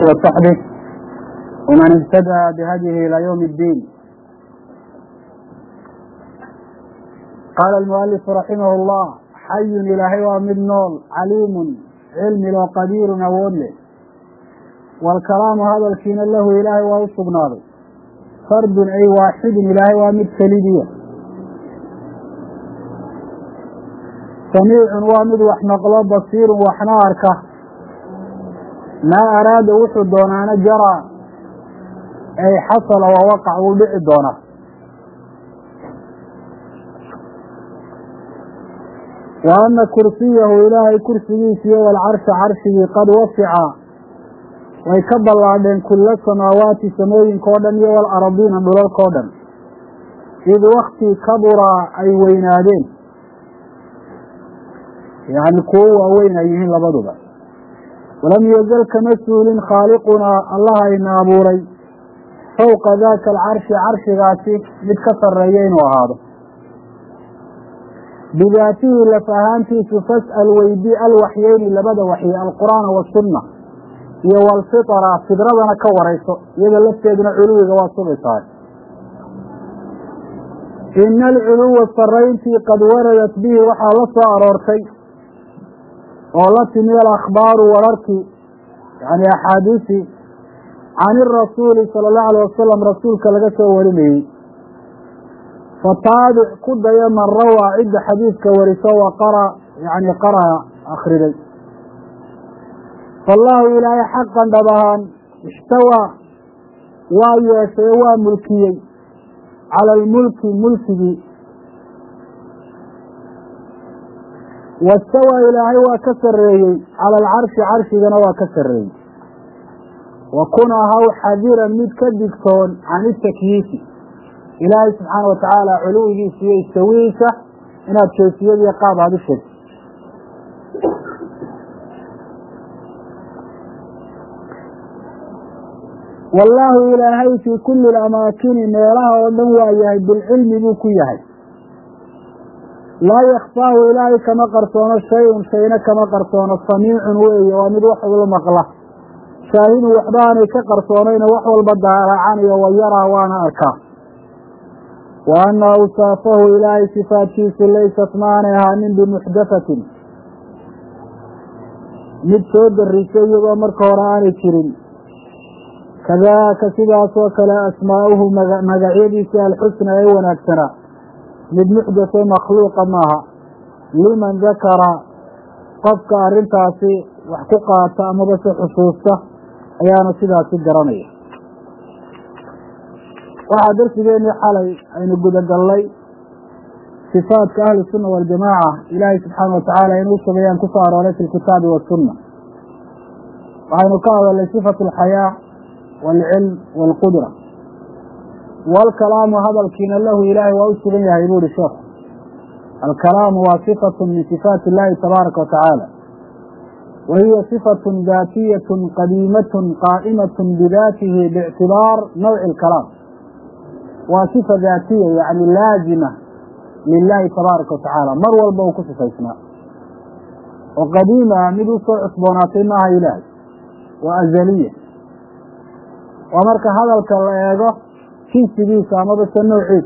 وصحبه ومن اهتدى بهديه إلى يوم الدين. قال المؤلف رحمه الله: حي إلهي ومد نول، عليم علم وقدير أود له، والكلام هذا الكين له إلهي وصبناه، فرد أي واحد إلهي ومد سليدية، سميع ومد وحنقل بصير وحناركه، ما أراد وحد دونانا جرى أي حصل ووقع وبع دونا. وأن كرسيه إلهي كرسيه والعرش عرشه قد وسع ويكب الله بين كل السماوات سماوين كودن والأرضين دولار كودن، إذ وقت كبر أي وينادين يعني قوة وين أيهن لبضبا. ولم يزل كمسؤول خالقنا الله إن أبوري فوق ذاك العرش عرش ذاتي متكسر ريين وهذا بذاته لفهانتي فاسأل ويدي الوحيين لبدا وحي القرآن والسنة والفطرة فدردنا كوريسو يذا لفتنا علو جواسب صار. إن العلو الصرينتي قد وردت به وحالة أرورتي والتي من الأخبار وررتي يعني أحاديثي عن الرسول صلى الله عليه وسلم رسولك لقى ورمي، فتابع كد يوم الروى عند حديثك ورثه وقرأ يعني قرأ أخرجي. فالله إلهي حقا دبهان استوى ويسوى ملكي على الملك ملكي، واستوى إلهي وكسري على العرش عرشي جنوى كسري، وكنها حذيرا متكدكتون عن التكييف. إلهي سبحانه وتعالى علوه يستويسه إن التوسية يقاب هذا الشيء. والله إلهي في كل الأماكن ميرها ونوى بالعلم بكيه، لا يخفاه إلهي كما قرصون الشيء شيئا كما قرصون الصميع وإيه ومد وحد المقلة شاهين وحداني كقرصونين وحو البدار عني ويرى وانا أركاه. وأن أوصافه إلهي صفاته ليست معناها من بمحدثة متشود الرسي ومرك وراني كريم، كذاك سداس وكلا أسماؤه مقعيدي الحسنى أيوان أكثر من محدثة مخلوقة معها لمن ذكر قفك أرنتاسي وحقوقها تأمبس حصوصة أيانا سداس الجرانية. waxaa darsigeennii xalay aynu gudagallay sifaadka ahli sunna waljamaaca ilaahay subxaana watacaala inuu sameeyaan ku soo arooray fi lkitaabi wasunna. waxaynu ka hadalnay sifatu alxayaa waalcilm waalqudra waalkalaamu hadalkiina lahu ilaahay waa u sugan yahay buu ihi sheekhu. alkalaamu waa sifatun min sifaati illahi tabaaraka watacaala, wahiya sifatun daatiyatun qadiimatun qaa'imatun bidaatihi biictibaar nawci alkalaam. وصفة ذاتية يعني لازمة لله تبارك وتعالى مر والبو كسفيسنا، وقديمة مدو صعص بوناتينها إلهي وأزلية. ومرك هذا الكلاغة في سبيسة مضى النوعية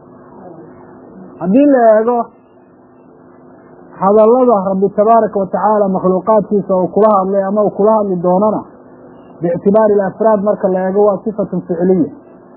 الدين لأغة هذا الله رب تبارك وتعالى مخلوقات فيسا وكلها اللي أما وكلها اللي دوننا باعتبار الأفراد مرك لأغة صفة فعلية.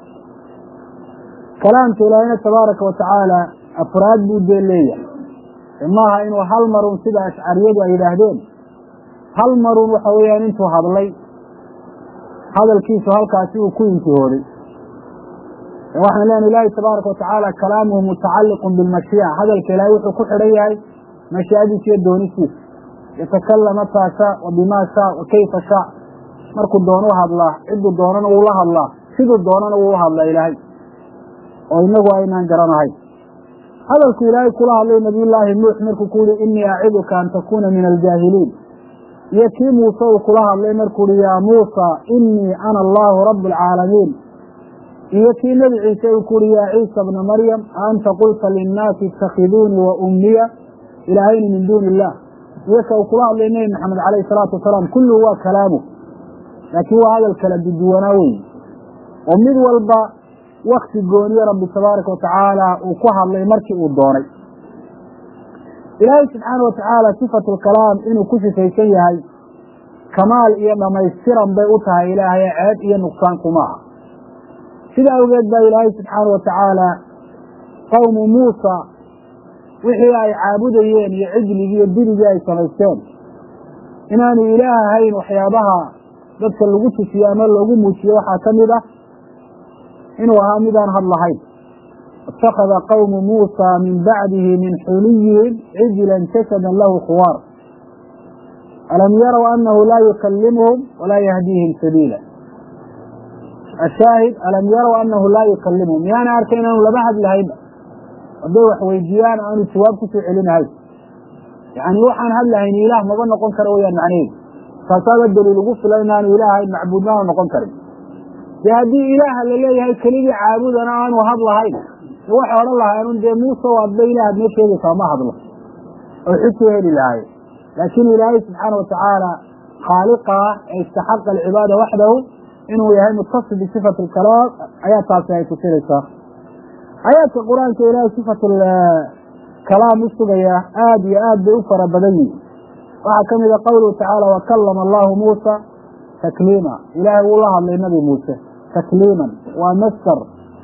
كلامك إلهينا تبارك وتعالى أفراد بوديلية، إماها إنه هل مرون سبع أشعرية وإلهدين هل مرون وحويان انتو هذا هذا الكيس وهل كاسي وكوين تهوري. وإحنا لأن إلهي تبارك وتعالى كلامه متعلق بالمشيئة. هذا الكلام يحكو حرية مشيئة في الدونيسي يتكلم متى شاء وبما شاء وكيف شاء. مركو الدونوها الله عدو الدونان والله الله سيدو الدونان والله الله إلهي وإنه أينان جرانهاي. هذا الكلام كلها لنبي الله نوح مركو كولي إني أعظك أن تكون من الجاهلين. يكي موسى كلها لنركو يا موسى إني أنا الله رب العالمين. يكي نبي عيسى كولي يا عيسى ابن مريم أنت قلت للناس اتخذوني وأمي إلهين من دون الله. يكي كلها لنبي محمد عليه الصلاة والسلام كله هو كلامه. laakiin waa hadal kala duwanaa wey oo mid walba wakti gooniye rabbi tabaaraka watacaala uu ku hadlay markii uu doonay. ilaahay subxaana watacaala sifatu lkalaam inuu ku sifaysan yahay kamaal iyo dhamaystiran bay u tahay ilaahay ceeb iyo nuqsaan kuma aha. sida awgeed baa ilaahay subxaana watacaala qowmu muusa wixii ay caabudayeen iyo cijligii iyo dirigii ay samaysteen inaanu ilaah ahayn waxyaabaha dadka lagu tusiyo ama loogu muujiyo waxaa ka mid ah inuu ahaa midaan had lahayn. اتخذ qوم موسى من بعده من حليهم عجلا جسدا له خوار ألم يروا أنه لا يكلمهم ولا يهديهم سبيلا. الشاهد ألم يروا أنه لا يكلمهم يعني أركين أنه لبعد لهيبة ودي وحويجيان أنه سواب كسوعلين هاي يعني وحان هد لهين إله ما ظن نقون كرويا معنيه فصاب الدليل قف لنا أنه إله معبودنا ونقون كروي بهذه إله اللي هي كلمة عابودنا أنه هد لهين waxa oran lahaa inuu de Muuse waa baylaha meesheeda sama hadlo oo xigtay ilaahay laakiin ilaahay subhanahu wa ta'ala khaliqa istahiq al-ibada wahdahu inuu yahay muttasil bi sifati al-kalam ayat taasay ku tiraysaa. ayadka quraanka ilaahay sifatu al-kalam isugaya aad iyo aad u fara badan waxa kamid ah qowluhu ta'ala wa kallama Allah Muuse taklima ilaahay wuu la hadlay nabi Muuse takliman wa masdar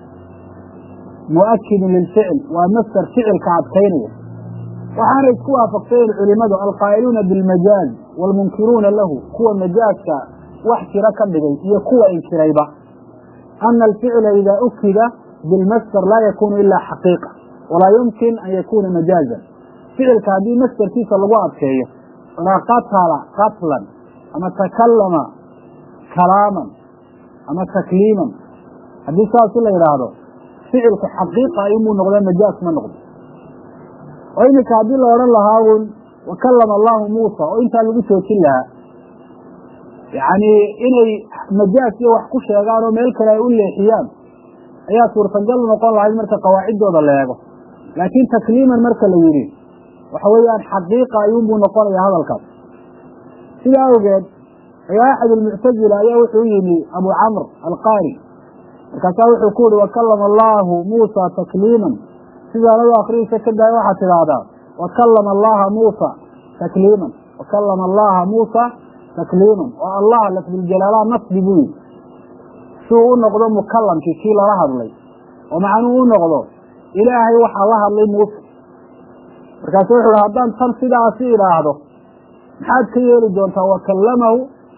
مؤكد للفعل ومصدر فعل كعبتينيه وحان يسكوا فقطين علماء القائلون بالمجاز والمنكرون له هو مجاز واحتي ركب بغي يكوى انكريبا أن الفعل إذا أكد بالمصدر لا يكون إلا حقيقة ولا يمكن أن يكون مجازا. فعل كهذه مصدر كيف اللغات كيه ولا قتل قتلا أما تكلم كلاما أما تكليما هذه ساسة الله يرهده فعل حقيقة يمو نقضي مجاز ما نقضي. وإنك هذه الله ورى الله وكلم الله موسى وإنت اللي قلت لها يعني إني مجاز يوحكوش يقاروا ميلك لا يقول لي حيان أيها سورة الجل نقول الله عز مركة قواعد وضع الله يقول لكن تكليما مركة ليرين وحويا حقيقة يمو نقول يا هذا الكلام. سيدا أوجد يا أحد المعتزلة يا وحويني أبو عمرو القاري كتاوح يقول وكلم الله موسى تكليما سيدا لو أخرين سكدا واحد هذا وكلم الله موسى تكليما وكلم الله موسى تكليما والله لك بالجلالة نصبه شو نقضه مكلم كي لا رهض لي ومعنه نقضه إلهي وحى الله لي موسى كتاوح الهدان تنصدا سيدا هذا حد كيالي جونتا وكلمه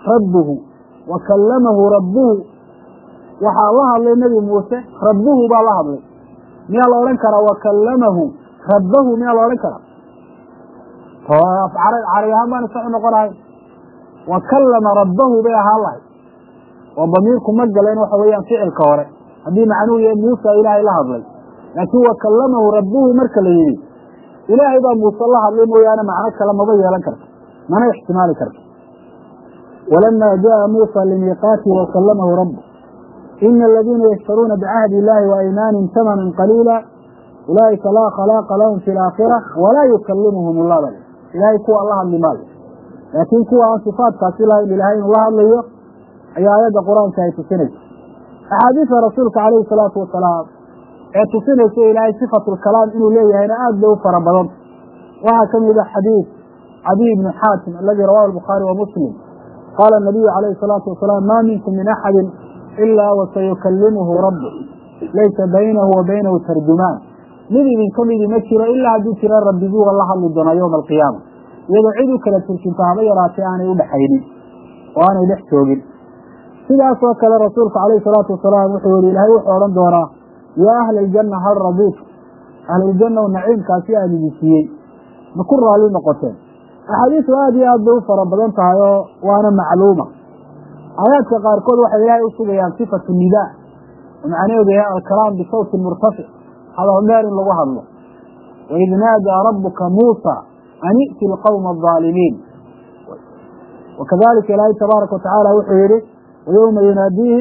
ربه waxaa la hadlay nabi Muuse rabbuhu baa la hadlay miyaa la oran karaa wakallamahu rabbuhu miyaa la oran karaa carayahaan baan sax noqonahay wakallama rabbuhu bay ahaan lahay oo damiirku ma galeen waxa weeyaan ficilka hore haddii macnuhu yahay Muuse ilaahay la hadlay laakiin wakallamahu rabbuhu marka la yidhi ilaahay baa Muuse la hadlay mooyaane macno kale maba yeelan karto mana ixtimaali karto. ولما جاء موسى لميقاته وكلمه ربه إن الذين يشترون بعهد الله وأيمانهم ثمنا قليلا أولئك لا خلاق لهم في الآخرة ولا يكلمهم الله بل إلهي كوى الله لمال لكن كوى عن صفات فاسلة للهين الله عليه أي آيات القرآن سيتسنج. أحاديث رسولك عليه الصلاة والسلام يتسنج إلهي صفة الكلام إنه ليه هنا أدلوا فربضان وهكذا إذا حديث عدي بن حاتم الذي رواه البخاري ومسلم قال النبي عليه الصلاة والسلام ما منكم من أحد إلا وسيكلمه ربه ليس بينه وبينه ترجمان نبي من كل ذي مكر إلا عدو كرار ربي ذو الله لدنا يوم القيامة يدعيدك لتلك فهمي راتعاني وبحيني وأنا لحتوبي سيدا أسوك لرسولك عليه الصلاة والسلام وحوري لهي وحورا دورا يا أهل الجنة هل رضيت أهل الجنة والنعيم كاسية لبسيين نكر عليه نقطين أحاديث هذه أدو فربضانتها وأنا معلومة آيات قاركود waxay ilaahay u sugayaan sifatu nidaa macnaheedu yahay al-kalaam bi sawt murtafi hada dheer in lagu hadlo wa idh naada rabbuka Musa an i'ti al-qawma adh-dhalimin وكذلك الله تبارك وتعالى وحيره ويوم يناديهم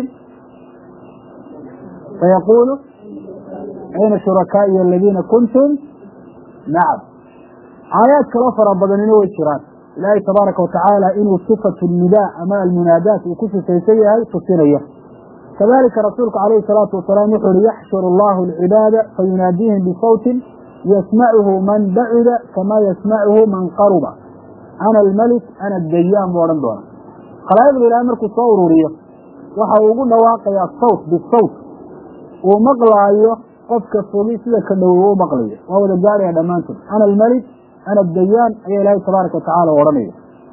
فيقول أين شركائي الذين كنتم نعم آيات كلا فربضانين ويشران ilaahay tabaaraka watacaala inuu sifatu nidaa ama almunaadaat uu ku sifaysan yahay tusinayo. kadalika rasuulku calayhi salaatu wasalaam wuxuu uhi yaxshuru allahu alcibaada fayunaadiihim bisawtin yasmacuhu man bacida kamaa yasmacuhu man qaruba ana almalik ana adayaan buu odhan doona. khalaa'iqda ilaahay markuu soo ururiyo waxa uu ugu dhawaaqayaa sawt bisawt uu maqlaayo qofka fogi sida ka dhowow u maqlayo, waa wada gaaraya dhammaantood. ana almalik ana adayaan ayaa ilaahay tabaaraka watacaala odhanaya.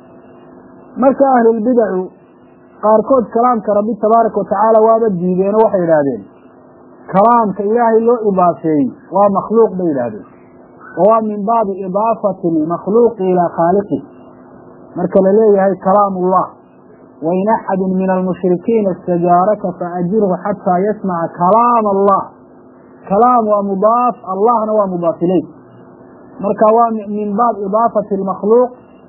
marka ahlulbidacu qaarkood kalaamka rabbi tabaaraka watacaala waaba diideen oo waxay yidhaahdeen kalaamka ilaahay loo idaafeeyey waa makhluuq bay yidhaahdeen, oo waa min baabi idaafati lmakhluuqi ilaa khaaliqi. marka la leeyahay kalaam ullah wain axadu min almushrikiina istajaaraka faajirhu xataa yasmaca kalaam allah. kalaam waa mudaaf, allahna waa mudaaf ilayh, marka waa min baab idaafati almakhluuq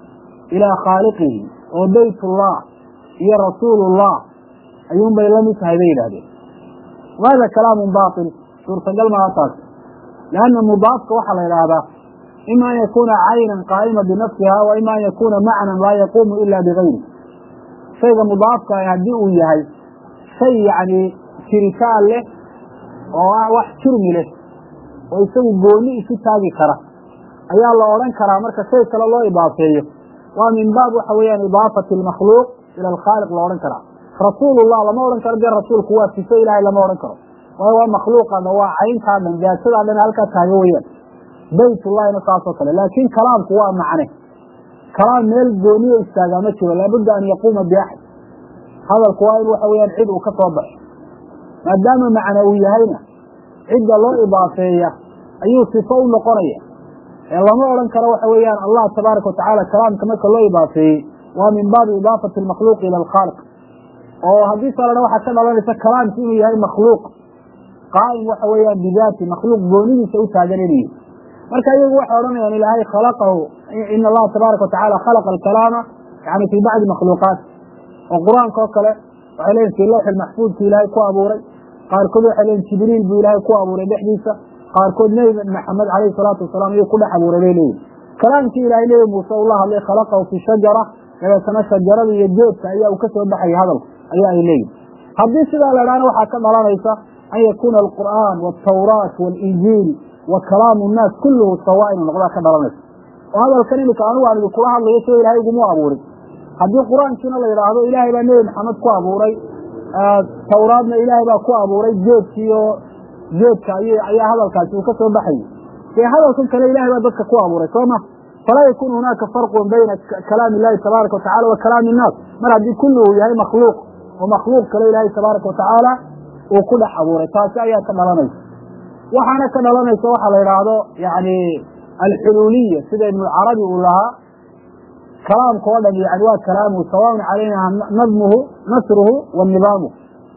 ilaa khaaliqihi, oo baytullah iyo rasuulullah ayuun bay la mid tahay bay yidhahdeen. wahada kalaamun baatil, suurtagal maaha taas. lianna mudaafka waxaa la yidhaahdaa ima an yakuuna caynan qaa'ima binafsiha wa ima an yakuuna macnan laa yaquumu ila bigayri. shayga mudaafka ah haddii uu yahay shay yacni jiritaan leh oo ah wax jirmi leh oo isagu gooni isu taagi kara ayaa la odhan karaa marka shay kale loo idaafeeyo. waa min baab waxa weeyaan idaafati almakhluuq ila alkhaaliq la odhan karaa. rasuulullah lama odhan karo dee rasuulku waa sifo ilaahay lama odhan karo, waayo waa makhluuqaadhan, waa cayntaadan, daatadaadhan halkaa taaga weyaan. baytullahina saasoo kale. laakiin kalaamku waa macne, kalaam meel gooniyo istaagaa ma jiro, laabudda an yaquuma biaxad. hadalku waa in waxa weyaan cid uu ka soo baxo, maadaama macne uu yahayna cidda loo idaafeeya ayuu sifo u noqonaya. ee lama odhan karo waxa weeyaan allah tabaaraka watacaala kalaamka marka loo idaafeeyey waa min baabi idaafati almakhluuq ila alkhaaliq. oo haddii salena waxaa ka dhalanaysa kalaamku inuu yahay makhluuq qaa'im waxa weeyaan bidaati, makhluuq goonidiisa u taagan inuu yahay. marka iyagu waxay odhanayaan ilaahay khalaqahu, ina allaha tabaaraka watacaala khalaqa alkalaama yani fii bacdi makhluuqaat. oo qur-aanka oo kale waxay leeyihin fii lawxi maxfuudki ilaahay ku abuuray, qaarkood waxay leeyihin jibriil buu ilaahay ku abuuray dhexdiisa, qaarkood nebi maxamed calayhi salaatu wasalaam ayuu ku dhex abuuray bay leeyihin. kalaamkii ilaahay nebi muuse ula hadlay khalaqahu fi shajara, dabeetana shajarada iyo geedka ayaa uu ka soo baxaya hadalka ayaa ay leeyihin. haddii sidaa la idhaana waxaa ka dhalanaysa an yakuuna alqur'aan waaltawraat waalinjiil wa kalaamu nnaas kulluhu sawaa inuu noqdaa ka dhalanaysa. oo hadalkan imika anigu aan idinkula hadlayo soo ilaahay iguma abuurin. haddii qur-aankiina la yidhaahdo ilaahay baa nebi maxamed ku abuuray, tawraadna ilaahay baa ku abuuray, geedka ayaa hadalkaasi uu ka soo baxayay, dee hadalkan kale ilahay baa dadka ku abuuray soo ma. falaa yakun hunaaka farqun bayna kalaami illahi tabaaraka watacala wa kalaami innaas, mar haddii kulluhu yahay makhluuq oo makhluuq kale ilaahay tabaaraka watacaala uu ku dhex abuuray. taasi ayaa ka dhalanaysa. waxaana ka dhalanaysa waxa la yidhaahdo yani alxuluuliya, sida ibnucarabi uu lahaa kalaamka oo dhan yani waa kalaamuhu sawaaun calayna nadmuhu nasruhu wa nidaamuh.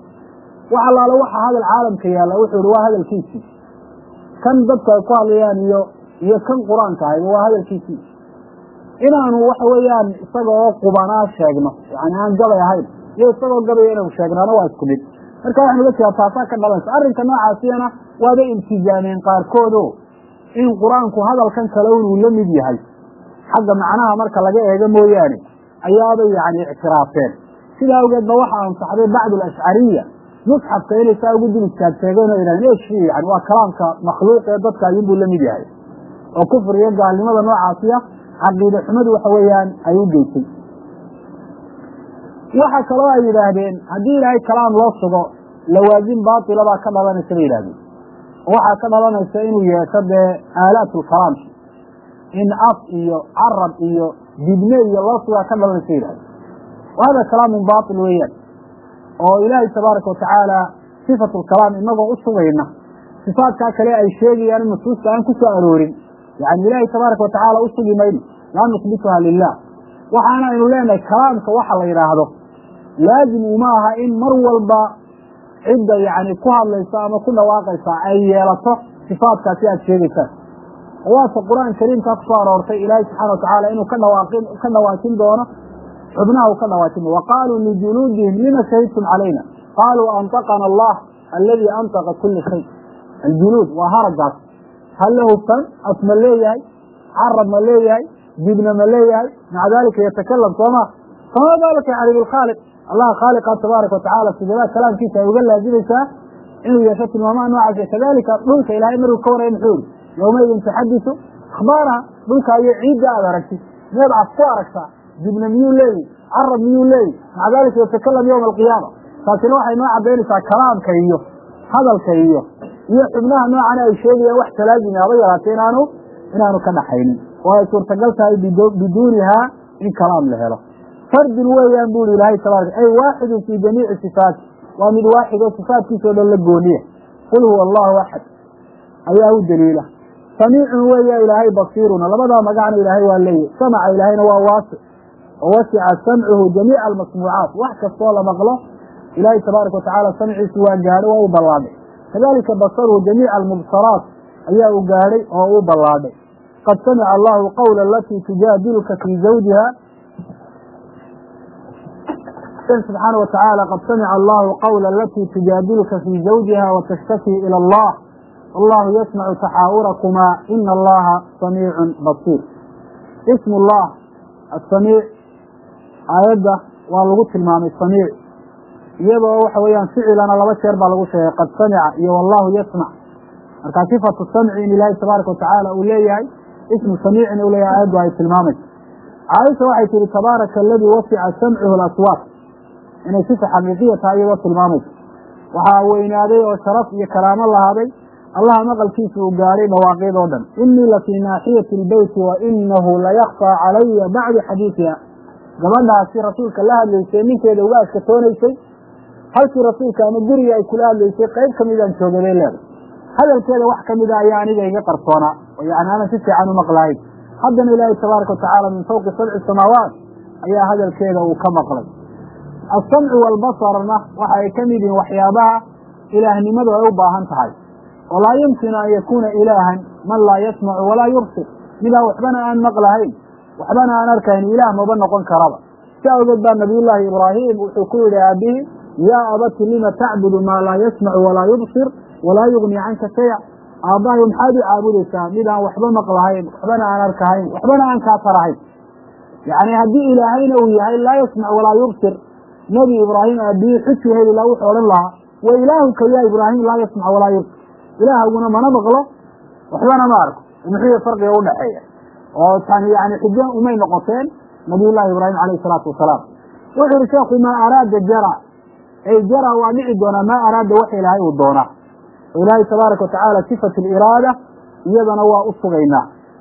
wax allaale waxa hadal caalamka yaalla wuxuu ihi waa hadalkiisii, kan dadku ay ku hadlayaan iyo kan qur-aanka ahayba waa hadalkiisii. inaanu waxa weeyaan isagoo qubanaa sheegno, yani aan gabay ahayn, iyo isagoo gabaya inanu sheegnaana waa isku mid. marka waxaan uga jeedaa taasaa ka dhalanaysa. arrinka noocaasiyana waaba iltizaameen qaarkoodo in qur-aanku hadalkan kale inuu la mid yahay xagga macnaha marka laga eego mooyaane ayaabay yani ictiraafeen. sidaa awgeed ba waxa ansaxday bacdu alashcariya musxafka inay saa ugu dul istaagteegeen oo yidhahdeen eshi yani waa kalaamka makhluuq ee dadka ayuunbuu la mid yahay, oo kufriga gaalnimada noocaasiya caqiide xumadu waxa weeyaan ay u geysay. waxa kaloo ay yidhaahdeen haddii ilaahay kalaam loo sugo lawaasim baatila baa ka dhalanaysa bay yidhahdeen. waxaa ka dhalanaysa inuu yeesho dee aalaatulkalaamki, in af iyo carab iyo dibne iyo loo sugaa ka dhalanaysa yidhahdeen. wahada kalaamun baatil weeyaan. oo ilaahay tabaaraka watacaala sifatu lkalaam inagoo u sugayna sifaadkaa kale ay sheegayaan in nusuusta aan ku soo aroorin, yani ilaahay tabaaraka watacaala u sugi mayno, laa nusbituha lilah. waxaana aynu leenahay kalaamka waxa la yidhaahdo laazim uma aha in mar walba cidda yani ku hadlaysa ama ku dhawaaqaysa ay yeelato sifaadkaasi aad sheegaysaan. waase qur-aan kariimkaa kusoo aroortay ilaahay subxana watacaala inuu ka dhawaajin doono xubnaha uu ka dhawaajin doono. waqaaluu lijuluudihim lima shahidtum calayna qaaluu antaqana allah aladi antaqa kula shay. aljuluud waa haragaas, hal lahu fan, af ma leeyahay, carab ma leeyahay, dibna ma leeyahay maca dalika yatakalam sooma fama dalika yani bilkhaaliq allah khaaliqa tabaaraka watacaala sideedaa kalaamkiisa ay uga laazimaysaa inuu yeesho tilmaamaha noocaas. kadalika dhulka ilaahay maruu ka waraya muxuu yiri yawmaydin tuxadisu akhbaaraha, dhulka iyo ciidda aad aragtid meed aad ku aragtaa dibna miyuu leeyahy, carab miyuu leeyahy, maca dalika yatakalam yawma alqiyaama. taasina waxay noo cadaynaysaa kalaamka iyo hadalka iyo xubnaha noocan ay sheegayaan wax talaazimi haba yaraatee inaanu ka dhaxaynin oo ay suurtagal tahay biduunihaa in kalaam la helo. fardun weeyaan bu ilaahay tabaaraka ay waaxidun fii jamiici sifaati, waa mid waaxid oo sifaatkiisa o dhan la gooniya. qul huwa allahu axad ayaa u daliila. samiicun weeya ilaahay basiiruna, labadaa magacna ilaahay waa leeyahy. samaca ilaahayna waa waasic oo wasica samcuhu jamiica almasmuucaat, wax kastoo la maqlo ilaahay tabaaraka watacaala samciisu waa gaadhay, waa u ballaadhay. kadalika basaruhu jamiica almubsaraat ayaa u gaadhay oo u ballaadhay. qad samica allahu qawla alatii tujaadiluka fii zawjiha, subxaana watacaala qad samica allahu qawla alatii tujaadiluka fii zawjiha watashtakii ila allah wallahu yasmacu taxaawurakumaa ina allaha samiicun basiir. ism ullah asamiic aayadda waa lagu tilmaamay samiic, iyadoo waxa weeyaan ficilana laba jeer baa lagu sheegay qad samica iyo wallahu yasmac. markaa sifatu samci in ilaahay tabaaraka watacaala uu leeyahay, ismu samiicin uu leeyahay aayaddu ay tilmaamayso. caaisha waxay tihi tabaaraka aladii wasica samcuhu alaswaat, inay sifa xaqiiqiya tahay iyadoo tilmaamayso. waxaa weynaaday oo sharaf iyo karaamo lahaaday allaha maqalkiisa uu gaadhay dhawaaqyad oo dhan. inii la fii naaxiyati lbeyti wa inahu layakfaa calaya bacdu xadiidiha, gabadhaasi rasuulka la hadlaysay ninkeeda uga askatoonaysay, halkii rasuulka ama guriga ay kula hadlaysay qayb kamidaan joogay bay leedahay. hadalkeeda wax kamida ayaa aniga iga qarsoonaa oo yani aanan si fiican u maqlahayn. haddana ilaahay tabaaraka watacaala min fawqi sabci samaawaat ayaa hadalkeeda uu ka maqlay. alsamcu waalbasarna waxa ay kamid yihiin waxyaabaha ilaahnimadu ay u baahan tahay. walaa yumkinu an yakuuna ilaahan man laa yasmacu walaa yubsir, midaan waxbana aan maqlahayn waxbana aan arkayn ilaah maba noqon karaba. si awgeed baa nabiyullaahi ibraahim wuxuu ku yihi aabihi yaa abati lima tacbudu maa laa yasmacu walaa yubsir walaa yugni canka shaya, aabbahay maxaad u caabudaysaa midaan waxba maqlahayn waxbana aan arkahayn waxbana aan kaa tarahayn. yani haddii ilaahayna uu yahay laa yasmac walaa yubsir, nebi ibraahim aabihii xuju heli laha wuxuu odhan lahaa wa ilaahuka ya ibraahim laa yasmac walaa yubsir, ilaahaguna mana maqlo waxbana ma arko. muxuu farqiga udhaxeeya oo yani xujo umay noqoteen nabiyullahi ibraahim alayhi salaatu wasalaam. wuxuu yihi sheekhu maa araada jara, ay jara waa dhici doonaa maa araada wax ilaahay uu doonaa. ilaahay tabaaraka watacaala sifatu liraada iyadana waa u sugaynaa.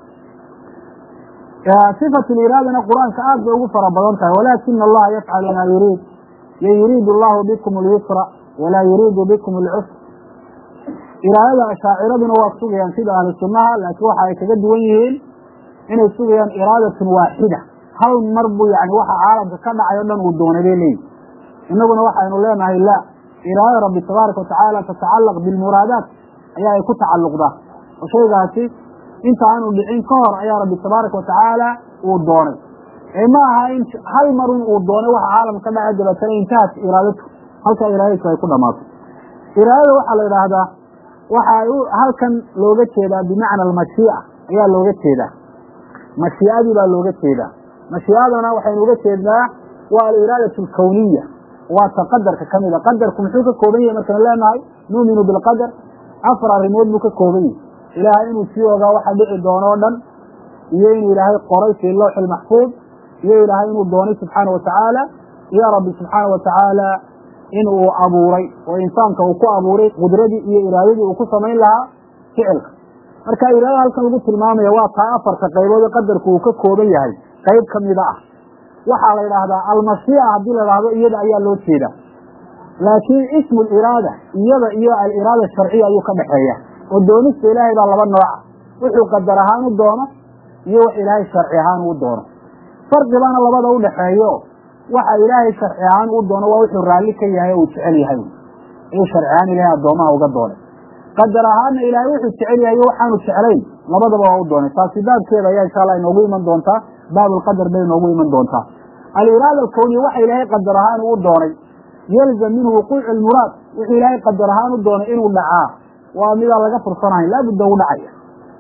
sifatu liraadana qur-aanka aad bay ugu fara badan tahay. walaakina allaha yafcalu maa yuriid, yuriidu allahu bikum alyusra walaa yuriidu bikum alcusr. iraadada ashaaciraduna waa sugayaan sida ahlu sunnaha, laakiin waxa ay kaga duwan yihiin inay sugayaan iraadatun waaxida, hal mar buu yani waxa caalamka ka dhacay o dhan uu doonay bay leeyihin. inaguna waxaynu leenahay la, iraada rabbi tabaaraka watacaala tatacalaq bilmuraadaat ayaa ay ku tacalluqdaa, oo shaygaasi inta aanu dhicin ka hor ayaa rabbi tabaaraka watacaala uu doonay. ma aha in hal marun uu doonay waxa caalamka ka dhacay dabeetana intahaas iraadatu halkaa iraadatu ay ku dhamaato. iraadada waxaa la yidhaahdaa waxa halkan looga jeedaa bimacna almashii'a ayaa looga jeedaa, mashii'adii baa looga jeedaa. mashii'adana waxaynu uga jeednaa waa aliraadatu alkawniya, waa ta qadarka kamida. qadarku muxuu ka kooban yahay markaynu leenahay nuuminu bilqadar, afar arrimood buu ka kooban yahay. ilaahay inuu sii ogaa waxa dhici doono o dhan, iyo inuu ilaahay qoray fii lawxi lmaxfuud, iyo ilaahay inuu doonay subxaana watacaala, iyo rabbi subxaana watacaala in uu abuuray oo insaanka uu ku abuuray qudradii iyo iraadadii uu ku samayn lahaa ficilka. marka iraadada halkan lagu tilmaamaya waa taa afarta qaybood ee qadarku uu ka kooban yahay qayb kamida ah. waxaa la yidhaahdaa almashii'a haddii la idhaahdo iyada ayaa loo jeeda, laakiin ismu liraada iyada iyo aliraada sharciya ayuu ka dhexeeya, oo doonista ilaahay baa laba nooca, wuxuu qadar ahaan u doono iyo wax ilaahay sharci ahaan uu doono. farqibaana labada udhaxeeyo, waxa ilaahay sharci ahaan uu doono waa wuxuu raalli ka yahay oo uu jecel yahay, ayuu sharci ahaan ilaahay addoomaha uga doonay. qadar ahaanna ilaahay wuxuu jecel yahay waxaanu jeclayn labadaba waa u doonay. taasi baabkeeda ayaa insha allah inoogu iman doontaa, baabulqadar bay inoogu iman doontaa. aliraada alkawniya waxa ilaahay qadar ahaan uu doonay yalzam minhu wuquucu lmuraad, wuxuu ilaahay qadar ahaan u doonay inuu dhacaa waa midaan laga fursanahayn, laabudda u dhacaya.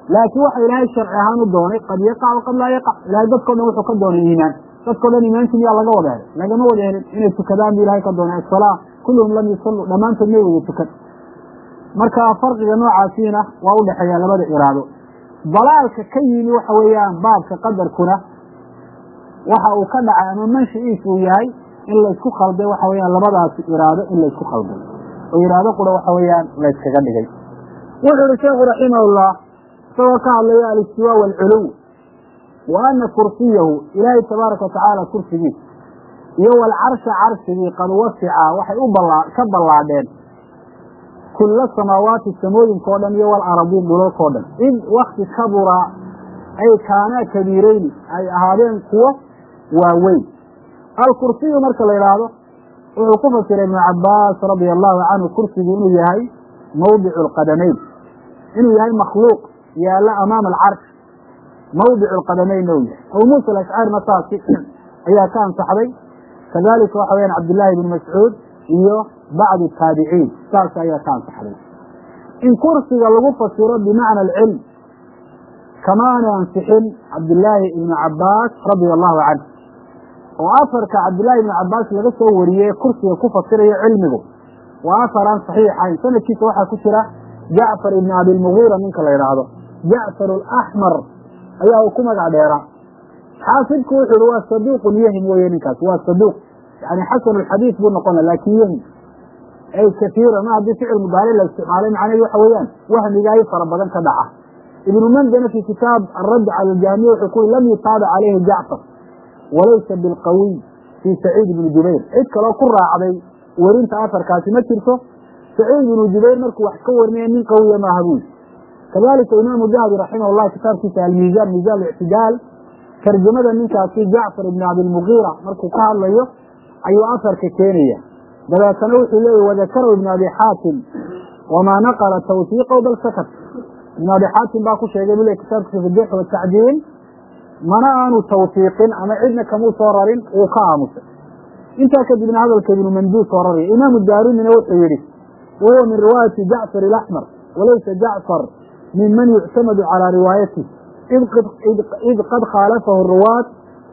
laakiin waxa ilaahay sharci ahaan u doonay qad yaqac wa qad laa yaqac. ilaahay dadkoo dhan wuxuu ka doonay iimaan, dadkoo dhan iimaanki miyaa laga wada helay? lagama wada helin. inay tukadaan bu ilahay ka doonay. asalaa kulluhum lam yusalluu, dhammaantood may wada tukan. marka farqiga noocaasiina waa u dhexeeya labada iraado. dalaalka ka yimi waxa weeyaan baabka qadarkuna waxa uu ka dhacay ama manshiiisu uu yahay in laysku khalday waxa weeyaan labadaasi iraado in laysku khalday oo iraado qura waxa weeyaan layskaga dhigay. wuxuu yihi sheekhu raximahullah isagoo ka hadlaya alistiwaa waalculuw wa ana kursiyahu ilaahay tabaaraka watacaala kursigiisa iyo walcarsha carshigii qad wasica waxay ka ballaadheen kulla samaawaati samooyinkao dhan iyo walaradiin dhulalkao dhan id wakti kabura ay kaanaa kabiireyni ay ahaadeen kuwo waaweyn. alkursiyu marka la yidhaahdo wuxuu ku fasiray ibnu cabaas radia allahu canhu kursigu inuu yahay mawdicu alqadamayn, inuu yahay makhluuq yaalla amaama alcarsh, mawdicu alqadamayn ou yahay. abu muusa alashcarina taasi ayaa ka ansaxday, kadalika waxa weyaan cabdillaahi ibni mascuud iyo bacdu taabiciin saas ayaa ka ansaxday. in kursiga lagu fasiro bimacna alcilm kamaana ansixin cabdillaahi ibni cabaas radia allahu canhu, oo afarka cabdillahi ibni cabaas laga soo wariyey kursiga ku fasirayo cilmigu waa afar aan saxiixayn. sanadkiisa waxaa ku jira jacfar ibni abilmugiira ninka la yidhaahdo, jacfar alaxmar ayaa uu ku magac dheera. xaafidku wuxuu yihi waa saduuqun yahim weye ninkaas, waa saduuq yani xasan alxadiis buu noqona laakin yahim ay kaiira ma haddii ficil mudaari la isticmaalay macnahedu waxa weeyaan wahmigaayo fara badan ka dhaca. ibnu mandana fi kitaab aradd cala aljahmiya wuxuu ku yiri lam yutaabic calayhi jacfar walaysa bilqawiy fi saciid ibni jubayr. cid kaloo ku raacday werinta afarkaasi ma jirto. saciid ibnu jubayr markuu wax ka warinaya nin qawiya maaha buy. kadalika imaamu dahabi raximah llah kitaabkiisa almiizan miizan lictidaal tarjamada ninkaasi jacfar ibni abilmugiira markuu ka hadlayo ayuu afarka keenaya. dabeetana wuxuu leeyahy wadakarahu ibn abi xaatim wamaa naqala tawsiiqahu bal sakat. ibn abi xaatim baa ku sheegay bule kitaabkiisa fi jarx watacdiil, mana aanu tawsiiqin ama cidna kamuu soo rarin, uu ka aamusay. intaa kadibna hadalka ibnu manduus soo raraya. imaamu daarimina wuxuu yihi wahuwa min riwaayati jacfar alaxmar walaysa jacfar minman yuctamadu calaa riwaayatih id qad khaalafahu ruwaat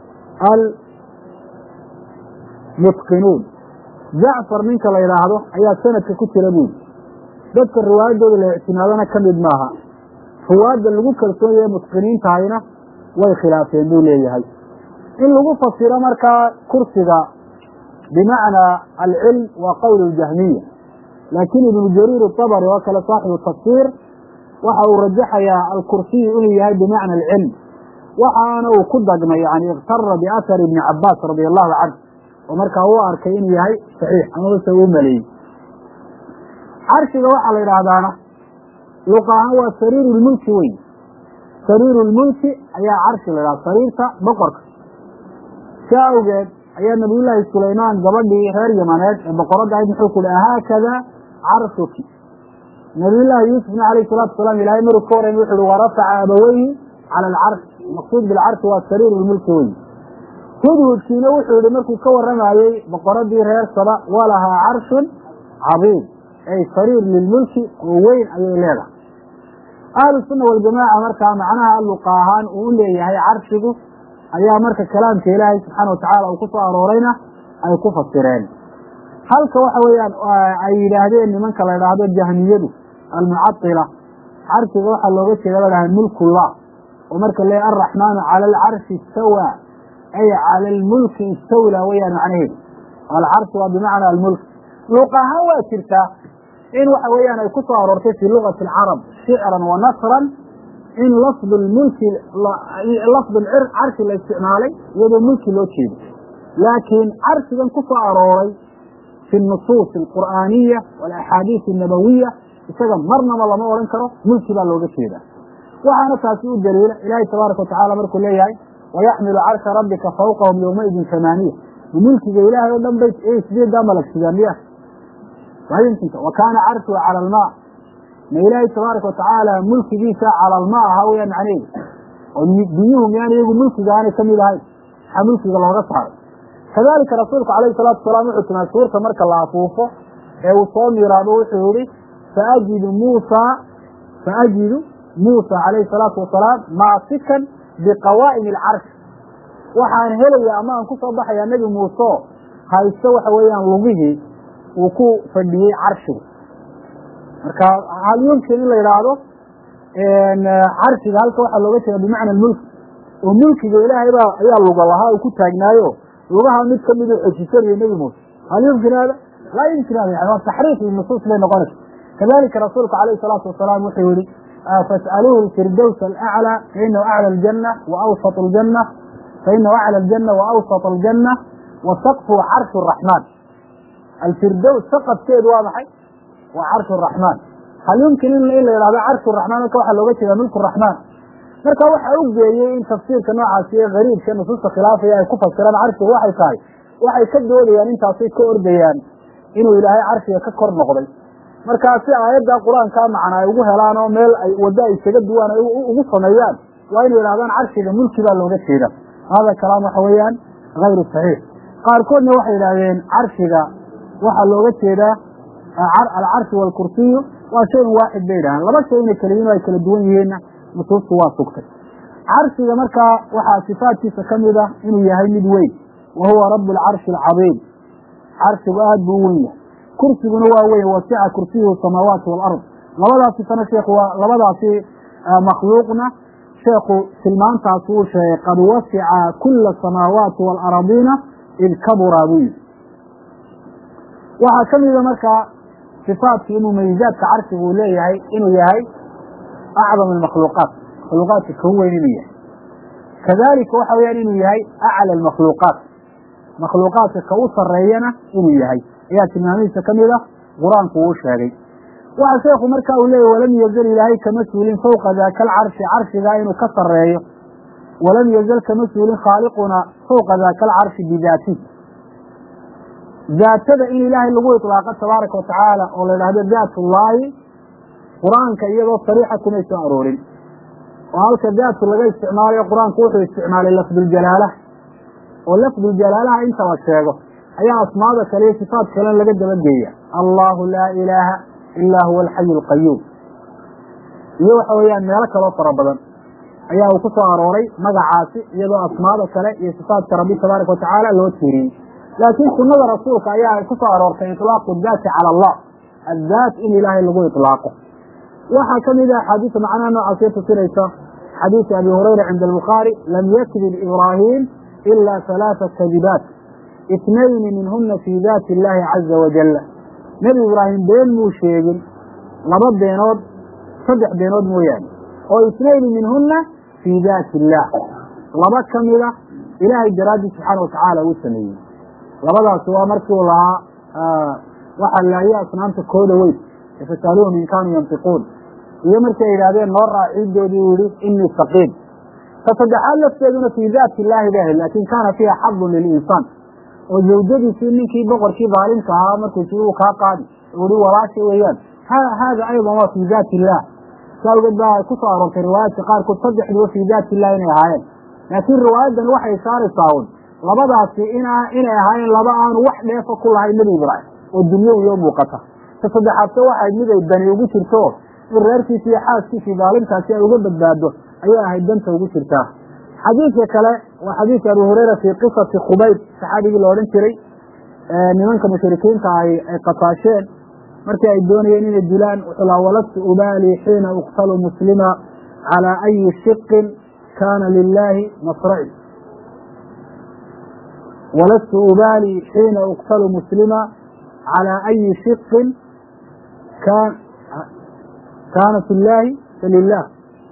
almutqinuun. jacfar ninka la yidhaahdo ayaa sanadka ku jira buuli, dadka riwaayadooda la ictimaadana ka mid maaha. ruwaadda lagu kalsoon yahay mutqiniintahayna way khilaafeen buu leeyahay. in lagu fasiro markaa kursiga bimacnaa alcilm waa qowl ljahmiya, laakiin ibnu jariir atabari oo kale saaxibu tafsiir waxa uu rajaxayaa alkursiyu inuu yahay bimacna alcilm, waxaana uu ku dagmay yani iktara biathar ibni cabaas radia allahu canhu oo markaa uu arkay inuu yahay saxiix amabase uu maleeyey. carshiga waxaa la yidhaahdaana luqa ahaan waa sariiru lmulki wey. sariiru lmulki ayaa carshi la yidhahda, sariirta boqorka. si awgeed ayaa nabiyullaahi sulaymaan gabadhii reer yamaneed ee boqoradda ahayd muxuu ku hi haakada carshuki. nabiyullaahi yuusufna alayh salaatu wasalaam ilahay maruu ka warramy wuxu uhi warafaca abaweyhi cala alcarsh. maqsuud bilcarshi waa sariiru lmulki wey. hudhudkiina wuxuu yihi markuu ka warramayey boqoradii reer saba walahaa carshun cadiim, ay sariir lilmulki oo weyn ayay leedahay. ahlu sunna waljamaaca markaa macnaha luqa ahaan uu u leeyahay carshigu ayaa marka kalaamka ilaahay subxaana watacala uu ku soo aroorayna ay ku fasireen. halka waxa weeyaan ay yidhaahdeen nimanka la yidhaahdo jahmiyadu almucatila, carshiga waxaa looga jeeda la dhaha mulkullah, oo marka leeyahy alraxmaanu cala alcarshi istawa ay cala almulki istawla weyaan macnaheedu. alcarshi waa bimacna almulk. luqa ahaan waa jirtaa in waxa weeyaan ay ku soo aroortay fi lugati alcarab shicran wa nasran in lafdu lmulki lafdu carshi la isticmaalay iyadoo mulki loo jeedo, laakiin carshigan ku soo arooray fi nusuus alqur'aaniya walaxaadiis annabawiya isaga marnaba lama odhan karo mulki baa looga jeedaa. waxaana taasi u daliila ilaahay tabaaraka watacala markuu leeyahay wayaxmilu carsha rabbika fawqahum yowmaidin amaaniya. mulkiga ilaahay oo dhan bay sideedaa malagsidaan miya wa kaana carshuhu cala almaa. ma ilaahay tabaaraka watacaala mulkigiisa cala almaa ahaa weyaan macnaheedu, oo biyuhu miyaan iyagu mulkiga aanay kamid ahayn, maxaa mulkiga looga saaray? kadalika rasuulku alayhi salaatu wasalaam wuxuu tilmaamay suurta marka la afuufo ee uu soo miraabo wuxuu yihi faajidu موسى عليه الصلاة والسلام ماسكا بقوائم العرش وحان هليا أما أن كسر بحيا النبي موسى هايستوى حويا لغيه وكو فديه عرشه هل يمكن إلا يرادو إن عرشه هل كوحا لغته بمعنى الملك وملك إلهي يا اللغة الله وكو تاجنايو لغها مدكم من الحجيسر النبي موسى هل يمكن هذا؟ لا يمكن هذا يعني تحريف النصوص بين قرش كذلك رسولك عليه الصلاة والسلام وحيولي فاسألوه الفردوس الأعلى فإنه أعلى الجنة وأوسط الجنة فإنه أعلى الجنة وأوسط الجنة وسقفه عرش الرحمن الفردوس سقف سيد واضحي وعرش الرحمن هل يمكن إلا إلى عرش الرحمن كوحا لو إلى ملك الرحمن marka waxa uu geeyay in tafsiirka noocaas ee qariibka nusuusta khilaafaya ay ku fasiraan arshiga waxay ka doodayaan intaasay ka ordayaan inuu ilaahay arshiga ka kor noqday marka si aayada quraanka macna ay ugu helaan oo meel ay wada ay isaga duwan ay ugu sameeyaan waa inay yiraahdaan arshiga mulki baa looga jeedaa hada kalaam waxa weeyaan غير صحيح qaarkoodna waxay yiraahdeen arshiga waxa looga jeedaa al-arsh wal kursiy waa shay waahid baydan laba shay in kala duwan yihiin نصوص واسقط عرش مركا وحا صفاتيسا كميدا إنه يهي مدوين وهو رب العرش العظيم عرش وآد بوية كرسي بنواوي وسع كرسيه السماوات والأرض لبدا صفنا شيخ لبدا في مخلوقنا شيخ سلمان تعصوش قد وسع كل السماوات والأراضين إذ كبر أبوي وحا كميدا مركا صفات في إنه ميزات كعرش بوليه إنه يهي أعظم المخلوقات مخلوقات كوينية كذلك وحويا إنه يهي أعلى المخلوقات مخلوقات كوصر رينا إنه يهي يأتي ناميسة كميلة قرآن كوش هذي وعشيخ مركا أوليه ولم يزل إلهي كمسؤول فوق ذاك العرش عرش ذاين كسر ريه ولم يزل كمسؤول خالقنا فوق ذاك العرش بذاته ذات إن إلهي اللغو إطلاقات تبارك وتعالى أولا هذا ذات الله قرآنك إيضا صريحة كما يتعرورين وهلك ذات لغا استعمال القرآن كوحو استعمال لفظ الجلالة ولفظ الجلالة انت والشيغة أي أسماء كليه صفات كلام لقد مجية الله لا إله إلا هو الحي القيوم يوحى ويان مالك الله ربضا أي وكسو عروري مقعاسي يضع أسماء كليه صفات ربي تبارك وتعالى لو تفيرين لكن سنة رسولك أي كسو عرور إطلاق الذات على الله الذات إن إله اللغو إطلاقه وحا كمدا حديث معنا نوع سيئة سنيسة حديث أبي هريرة عند البخاري لم يكذب إبراهيم إلا 3 كذبات 2 منهن في ذات الله عز وجل نبي إبراهيم بين موشيق لبض بينود 3 بينود مويان و2 منهن في ذات الله لبض كمدا إلهي الجراد سبحانه وتعالى والسنين لبضا سوا مركو لها وحا الله أصنامت كودة ويت يفتالوهم إن كانوا ينطقون يمرك إلى ذين مرة عدوا ليولي إني سقيم فتدعال لفتدون في ذات الله به لكن كان فيها حظ للإنسان وزوجدي في منك بقر في ظالم كهامر كتير وكاقادي ولي وراشي ويان هذا أيضا ما في ذات الله قالوا قد بقى كسارا في رواية قال كنت صدح له في ذات الله إنها هاين لكن رواية الوحي صار صاون لبضع في إنها هاين لبعان وحده فكل هاي النبي إبراهيم والدنيا يوم وقتها فصدحت واحد مدى الدنيا وقو شركوه ورركي في حاسكي في ظالمتا شيء وقبت باده أيها هيدنتا وقو شركاه حديث يكلا وحديث أبو هريرة في قصة خبيب صحابي الأولين شري نمانك مشركين كاي قطاشين مركي الدنيا ينين الجلان وحلا ولست أبالي حين أقتل مسلما على أي شق كان لله مصرعي ولست أبالي حين أقتل مسلما على أي شق كانت الله فلله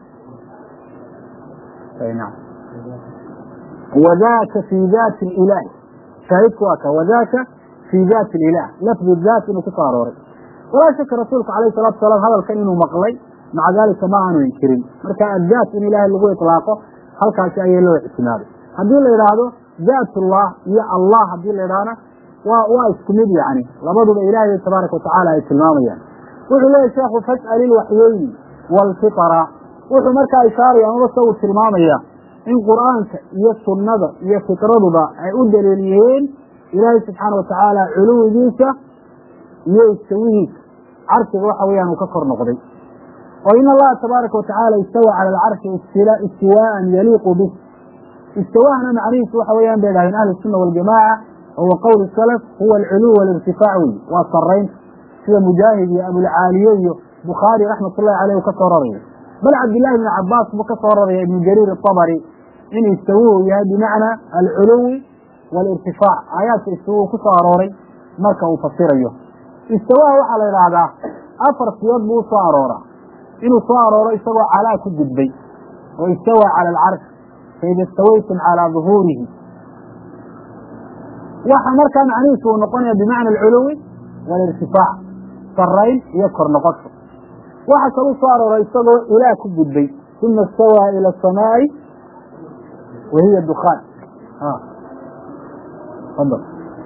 أي نعم وذاك في ذات الإله شاهدك وذاك في ذات الإله لفظ الذات إنه تقاروري ولا شك رسولك عليه الصلاة والسلام هذا الكلمة مقلي مع ذلك ما عنه ينكرين مركا الذات إن إله اللي إطلاقه هل كان شيء له اعتماده هذه اللي يراده ذات الله يا الله هذه اللي يراده واسكمد يعني لبضوا بإلهي تبارك وتعالى يتلمام يعني وحو له الشيخ فاسأل الوحيين والفطرة وحو مركا إشارة يعني وصو التلمام إن قرآنك يسو النظر يفترض عود لليهين إلهي سبحانه وتعالى علو جيسة يستويه عرش وحويان وكفر نقضي وإن الله تبارك وتعالى استوى على العرش استواء يليق به. استواءنا معنيه وحويان بين أهل السنة والجماعة هو قول السلف هو العلو والارتفاع والصرين في مجاهد يا أبو العالية بخاري رحمة الله عليه وكسرره. بل عبد الله بن عباس وكسرره ابن جرير الطبري إن استووه بمعنى العلو والارتفاع. آيات استووه كسروري مركا وفصيريه. استواه على الرابع أفر سياد بو صارورا إنه صارورا استوى على كل بي واستوى على العرش فإذا استويتم على ظهوره وحمر كان عنيسه ونقنية بمعنى العلو والارتفاع صرين يذكر نقصه وحصلوا صارورا استوى إلى كل بي ثم استوى إلى السماء وهي الدخان. تفضل.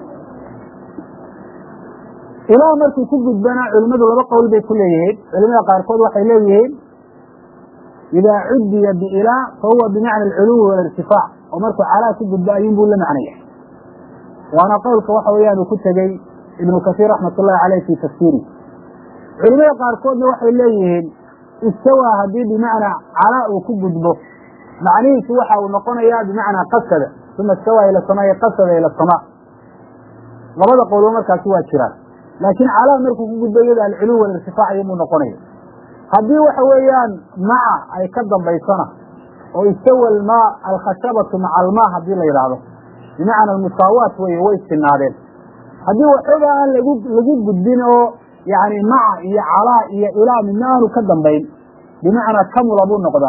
إلى مركي كجد بنا علماء لبا قول بي كليهين علماء قاركود waxay leeyihiin إذا عدي بإله فهو بمعنى العلو والارتفاع ومركو على كجد باين بول معنيه. وأنا قولك وحويان وكتبي ابن كثير رحمة الله عليه في تفسيره. علماء قاركود waxay leeyihiin استوى هذه بمعنى على وكجد به معنيه waxa uu noqonayaa بمعنى قصد ثم استوى إلى السماء قصد إلى السماء. labada qowlo markaas waa jiraan. لكن على مركو كجد يدا العلو والارتفاع يمو نقونيه هذه وحويان مع أي كدن بيسنة ويستوى الماء الخشبة مع الماء هذه اللي يلعبه بمعنى المساواة ويويس في النارين هذه وحويان لجد قدينه يعني مع يا على يا إله من نار وكدن بين بمعنى كمل أبو النقضاء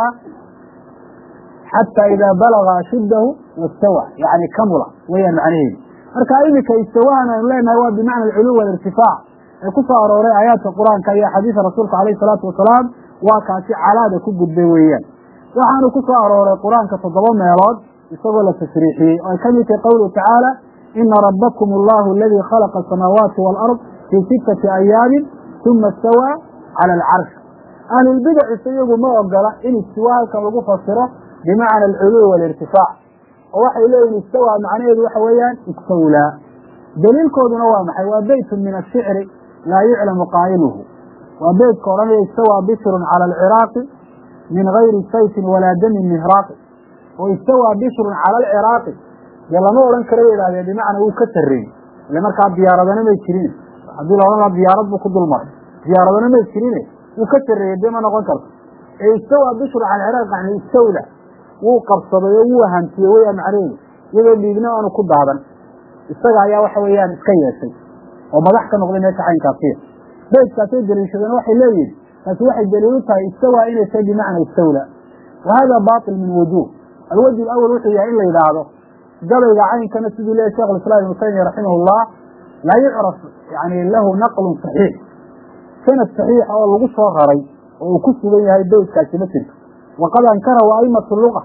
حتى إذا بلغ شده واستوى يعني كمل وهي معنيه marka imika istawaana leena waa bimacna al-ulu wal irtifaa ay ku soo arooray aayaadka quraanka iyo xadiiska rasuulka kaleey salaatu wasalaam waa kaasi calaada ku gudbay weeyaan waxaanu ku soo arooray quraanka 7 meelood isagoo la tasriixiyay oo kamid tahay qowlu ta'ala inna rabbakum allahu alladhi khalaqa as-samawati wal ard fi 6 ayaamin thumma istawa 'ala al-'arsh ahlul bid'ah isagu ma ogola in istiwaalka lagu fasiro bimacna al-ulu wal irtifaa وحي إليه استوى معناه وحويان استولى دليل كودنا وامحي وبيت من الشعر لا يعلم قائله وبيت كوراني استوى بشر على العراق من غير سيف ولا دم مهراق واستوى بشر على العراق يلا ما ورن كريه هذا بمعنى هو كترين لما كان ديارنا ما يشرين عبد الله ديارات بكل المر ديارنا ما يشرين وكترين بما نقول استوى بشر على العراق يعني استولى وقبصده وهانتي ويا معرين يقول لي ابنه أنا كنت هذا استقع يا وحويان سكيسي ومضح كنقول لك عين كافير بيت كافير دليل شغل وحي ليل بس واحد دليلتها استوى إلى شيء بمعنى استولى وهذا باطل من وجوه الوجه الأول وحي إلا إذا هذا قال إذا عين كانت تدي ليه شيخ الإسلام ابن تيمية رحمه الله لا يعرف يعني له نقل صحيح كانت صحيح أو الغصة غري وكسب بين هاي البيت كاشمتل وقد أنكره أئمة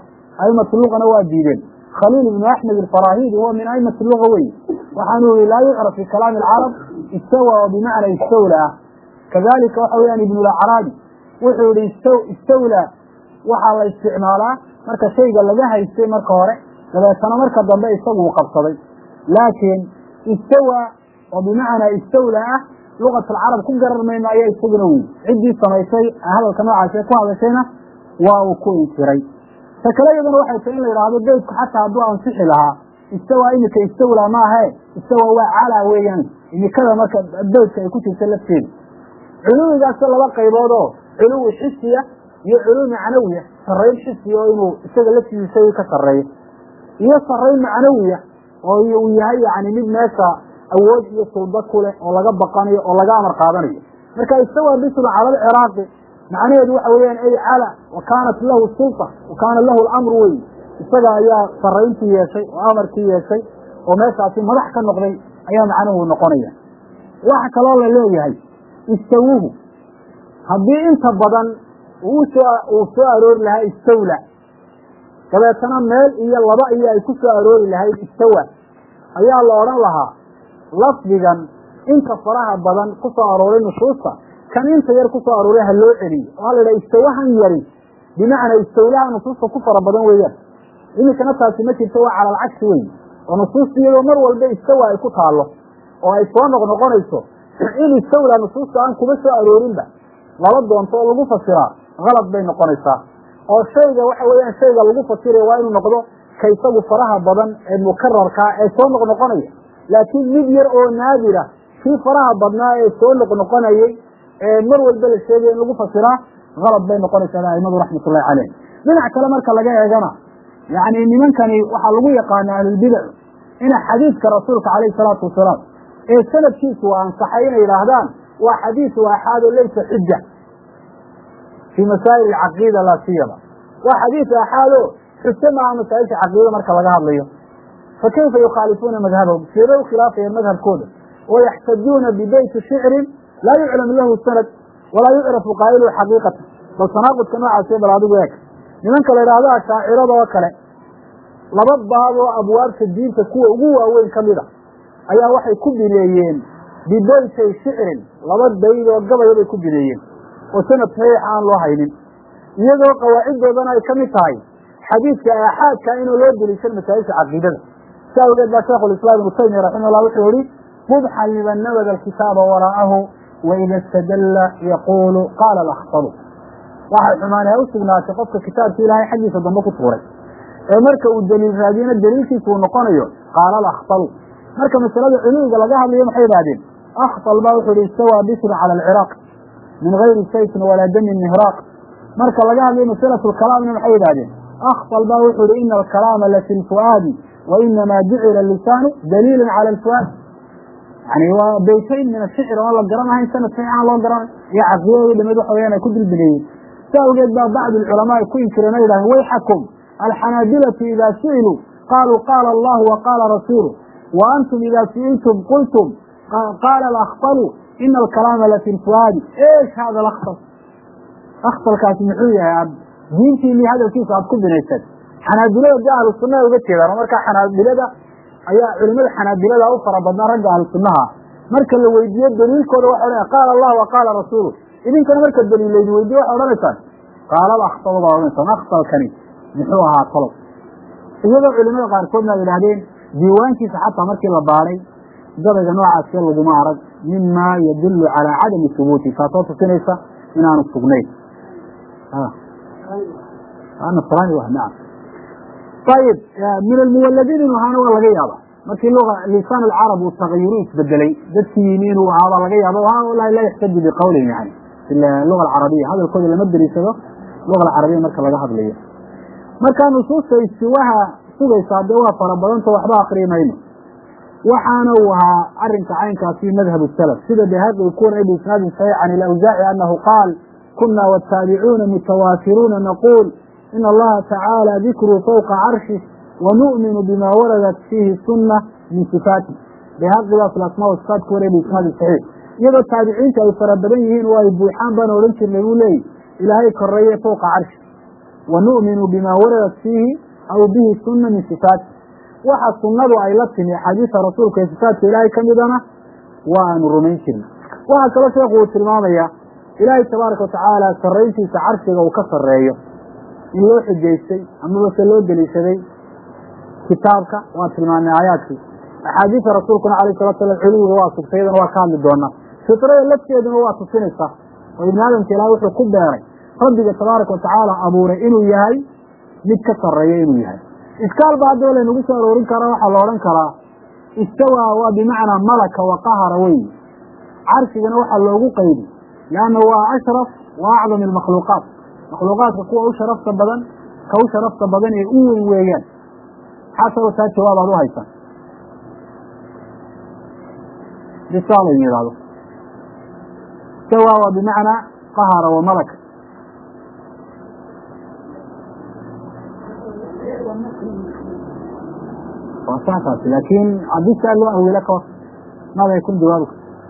اللغة نواجدين خليل بن أحمد الفراهيدي هو من أئمة اللغوية وحنوه لا يعرف في كلام العرب استوى بمعنى استولى كذلك وحويان ابن الأعرابي وحول استولى وحال استعماله مركز شيء قال لها يستوى مركورة لذا سنة مركز ضمباء استوى وقبصدي لكن استوى وبمعنى استولى لغة العرب كل قرر من أي استغنوي عدي سميسي هذا كما عاشيكو هذا شينا وكوي كري فكلا يدن واحد فإن يرادو بيتك حتى عدو أنصحي لها استوى إنك استولى ما هي استوى وعلى ويان إن كذا مركز بيتك يكون تسلسين علوم إذا أصل الله قيباده علو حسية هي علوم معنوية سرين حسية وإنه استغلت يسوي كسرين هي سرين معنوية وهي يعني من ناسا أول يصلبك كله ولا جب قانية ولا جامر قادرية مركز استوى بيتك على العراق معناه يدوح ويان أي على وكانت له السلطة وكان له الأمر وي استجا يا فرينتي يا شيء وأمرتي يا شيء وما ساعتين مدح كان نقضي أيام عنه النقانية وحكى الله له هاي استووه هدي انت بدن وسأرور لها استولى كذا تنمل إيا اللباء إيا يكسو أرور لها استوى أيها الله أرى لها لفظا انت فراها بدن قصة أرورين نصوصة كان انت يركض أروريها اللوعري وقال لا استواها يري بمعنى استولها نصوص كفر بدن وياه إنه كانت تاسمتي استوى على العكس وين ونصوص يومر والبي استوى يكوتها الله ويستوى نغنقون يستوى إن استولى نصوص عنكم بس أرورين با laba doonto oo lagu fasiraa qalad bay noqonaysaa oo shayga waxa weeyaan shayga lagu fasiraya waa inuu noqdo ka isagu faraha badan ee mukararkaa ee soo noqnoqonaya laakiin mid yar oo naadira kii faraha badnaa ee soo noqnoqonayay ee mar walba la sheegaya in lagu fasiraa qalad bay noqonaysaa aimadu raxmatullahi caleyh dhinac kale marka laga eegana yani nimankani waxaa lagu yaqaana ahlulbidac ina xadiidka rasuulka caleyhi salaatu wasalaam ee sanadkiisu waa ansaxay inay yidhaahdaan waa xadiisu aaxaad oo laysa xuja fii masaa'il alcaqiida laa siyama waa xadiis aaxaad oo xujo maaha masaa'ilka caqiida marka laga hadlayo fa kayfa yukhaalifuuna madhabahum siibay u khilaafayeen madhabkooda wayaxtajuuna bibeyti shicrin laa yuclam lahu sanad walaa yucrafu qaa'iluhu xaqiiqatan bal tanaaqudka noocaasi bal adigu eeg nimanka la yidhaahdo ashaacirada oo kale laba baab oo abwaabta diinta kuwa ugu waaweyn ka mid a ayaa waxay ku bineeyeen bibeytay shicrin laba bayd oo gabaya bay ku bineeyeen oo sanad saxiix aan loo haynin iyadoo qawaaciddoodana ay ka mid tahay xadiidka aaxaadka inuu loo deliishan masaa'ilka caqiidada si awgeed baa sheekhulislaam ibnu taymiya raximahullah wuxuu yihi mubxan liman nabada alkitaaba waraa'ahu waida istadalla yaquulu qaala alakhtaru waxay xumaanaya u sugnaatay qofka kitaabka ilaahay xaggiisa dambe ku tuuray ee marka uu daliil raadiyana daliilkiisa uu noqonayo qaala alakhtaru marka masalada culuwiga laga hadlayo maxay yidhahdeen akhtal baa wuxuu ihi istawaa bisru cala alciraaq min gayri sayfin walaa damin mihraaq marka laga hadlayo masalatu lkalaamna maxay yidhahdeen akhtal baa wuxuu ihi ina alkalaama la fi lfu'aadi wa inamaa jucila lisaanu daliilan cala alfu'aad yani waa beytayn min ashicr oon la garanahayn sanad saxiix aan loo garanay iyo caqiidadii dhameed waxa weyaan ay ku dilbineeyeen si awgeed baa bacdu alculamaa ay ku inkireen o yidhahdeen wayxakum alxanaabilatu idaa su'iluu qaaluu qaala allahu wa qaala rasuulu wa antum idaa su'iltum qultum qaala alakhtalu ina alkalaama la fi lfu'aadi eesh hada alakhtal akhtalkaasi muxuu yahay aad diintiinii hadalkiisa aad ku binayseen xanaabilada dee ahlu sunna ay uga jeedaan oo markaa xanaabilada ayaa culimada xanaabilada u fara badnaa ragga ahlu sunnaha marka la weydiiyo daliilkooda waxa odhanaya qaala allah wa qaala rasuulu idinkana marka daliil laydin weydiyo waxay odhanaysaan qaala alakhtalu baa odhanaysaan akhtalkani muxuu ahaa talow iyadoo culimada qaarkoodna ay yidhaahdeen diiwaankiisa xataa markii la baadhay gabayga noocaasee laguma arag mima yadullu calaa cadami hubuuti taasoo tusinaysa inaanu sugnayn ayib min almuwaladiin inuu ahaana waa laga yaaba markii lisaan alcarab uu tagayuru isbedelay dadkii yimi inuu ahaabaa laga yaaba haulahi laa yaxtaju biqawlin yani luga alcarabiya hadalkooda lama deliishado luga alcarabiya marka laga hadlayo markaa nusuusta istiwaha sugaysaa dee waa fara badanta waxba akri mayno waxaana uu ahaa arinka caynkaasi madhab salaf sida bayhaqi kuna biisnaadin saxiix can ilawsaaci anahu qaal kuna wataabicuna mutawaafiruuna naquul in allaha tacaala dikru fawqa carshi wanu'minu bima waradat fiihi sunna min sifaati bayhaqigaas asmaa sifaat ku wariya biisnaadin saxiix iyadoo taabiciinta ay fara badan yihiin oo ay buuxaan baan odhan jirnay buu leeyi ilaahay koreeye fawqa carshi wanu'minu bima waradat fiihi aw bihi sunna min sifaati waxa sunnadu ay la timi axaadiista rasuulka ee sifaatka ilaahay ka midana waanu rumayn jirna waxaa kaloo sheekhu uu tilmaamaya ilaahay tabaaraka watacaala sarrayntiisa carshiga uu ka sarreeyo in loo xujaystay amaba se loo deliishaday kitaabka waan tilmaanay aayaadkii axaadiista rasuulkuna alayh salatu salam culuwiga waa sugtay iyadana waa ka hadli doonaa fitrada lafteeduna waa tusinaysaa oo ibni aadamka ilahay wuxuu ku beeray rabbiga tabaaraka watacaala abuuray inuu yahay mid ka sarreeya inuu yahay iskaal ba haddaba laynagu soo aroorin karaa waxaa la odhan karaa istawaa waa bimacnaa malaka wa qahara wey carshigana waxaa loogu qaydi lianna waa ashraf wa acdam almakhluuqaat makhluuqaadka kuwa u sharafta badan ka u sharafta badan ee u weyn weeyaan xataa taa jawaab aad u haysaan bisaa la yidhahdo istawaa waa bimacnaa qahara wa malaka waa saakaasi laakin haddii saa loo awila ka hor maada yakun jawaabuka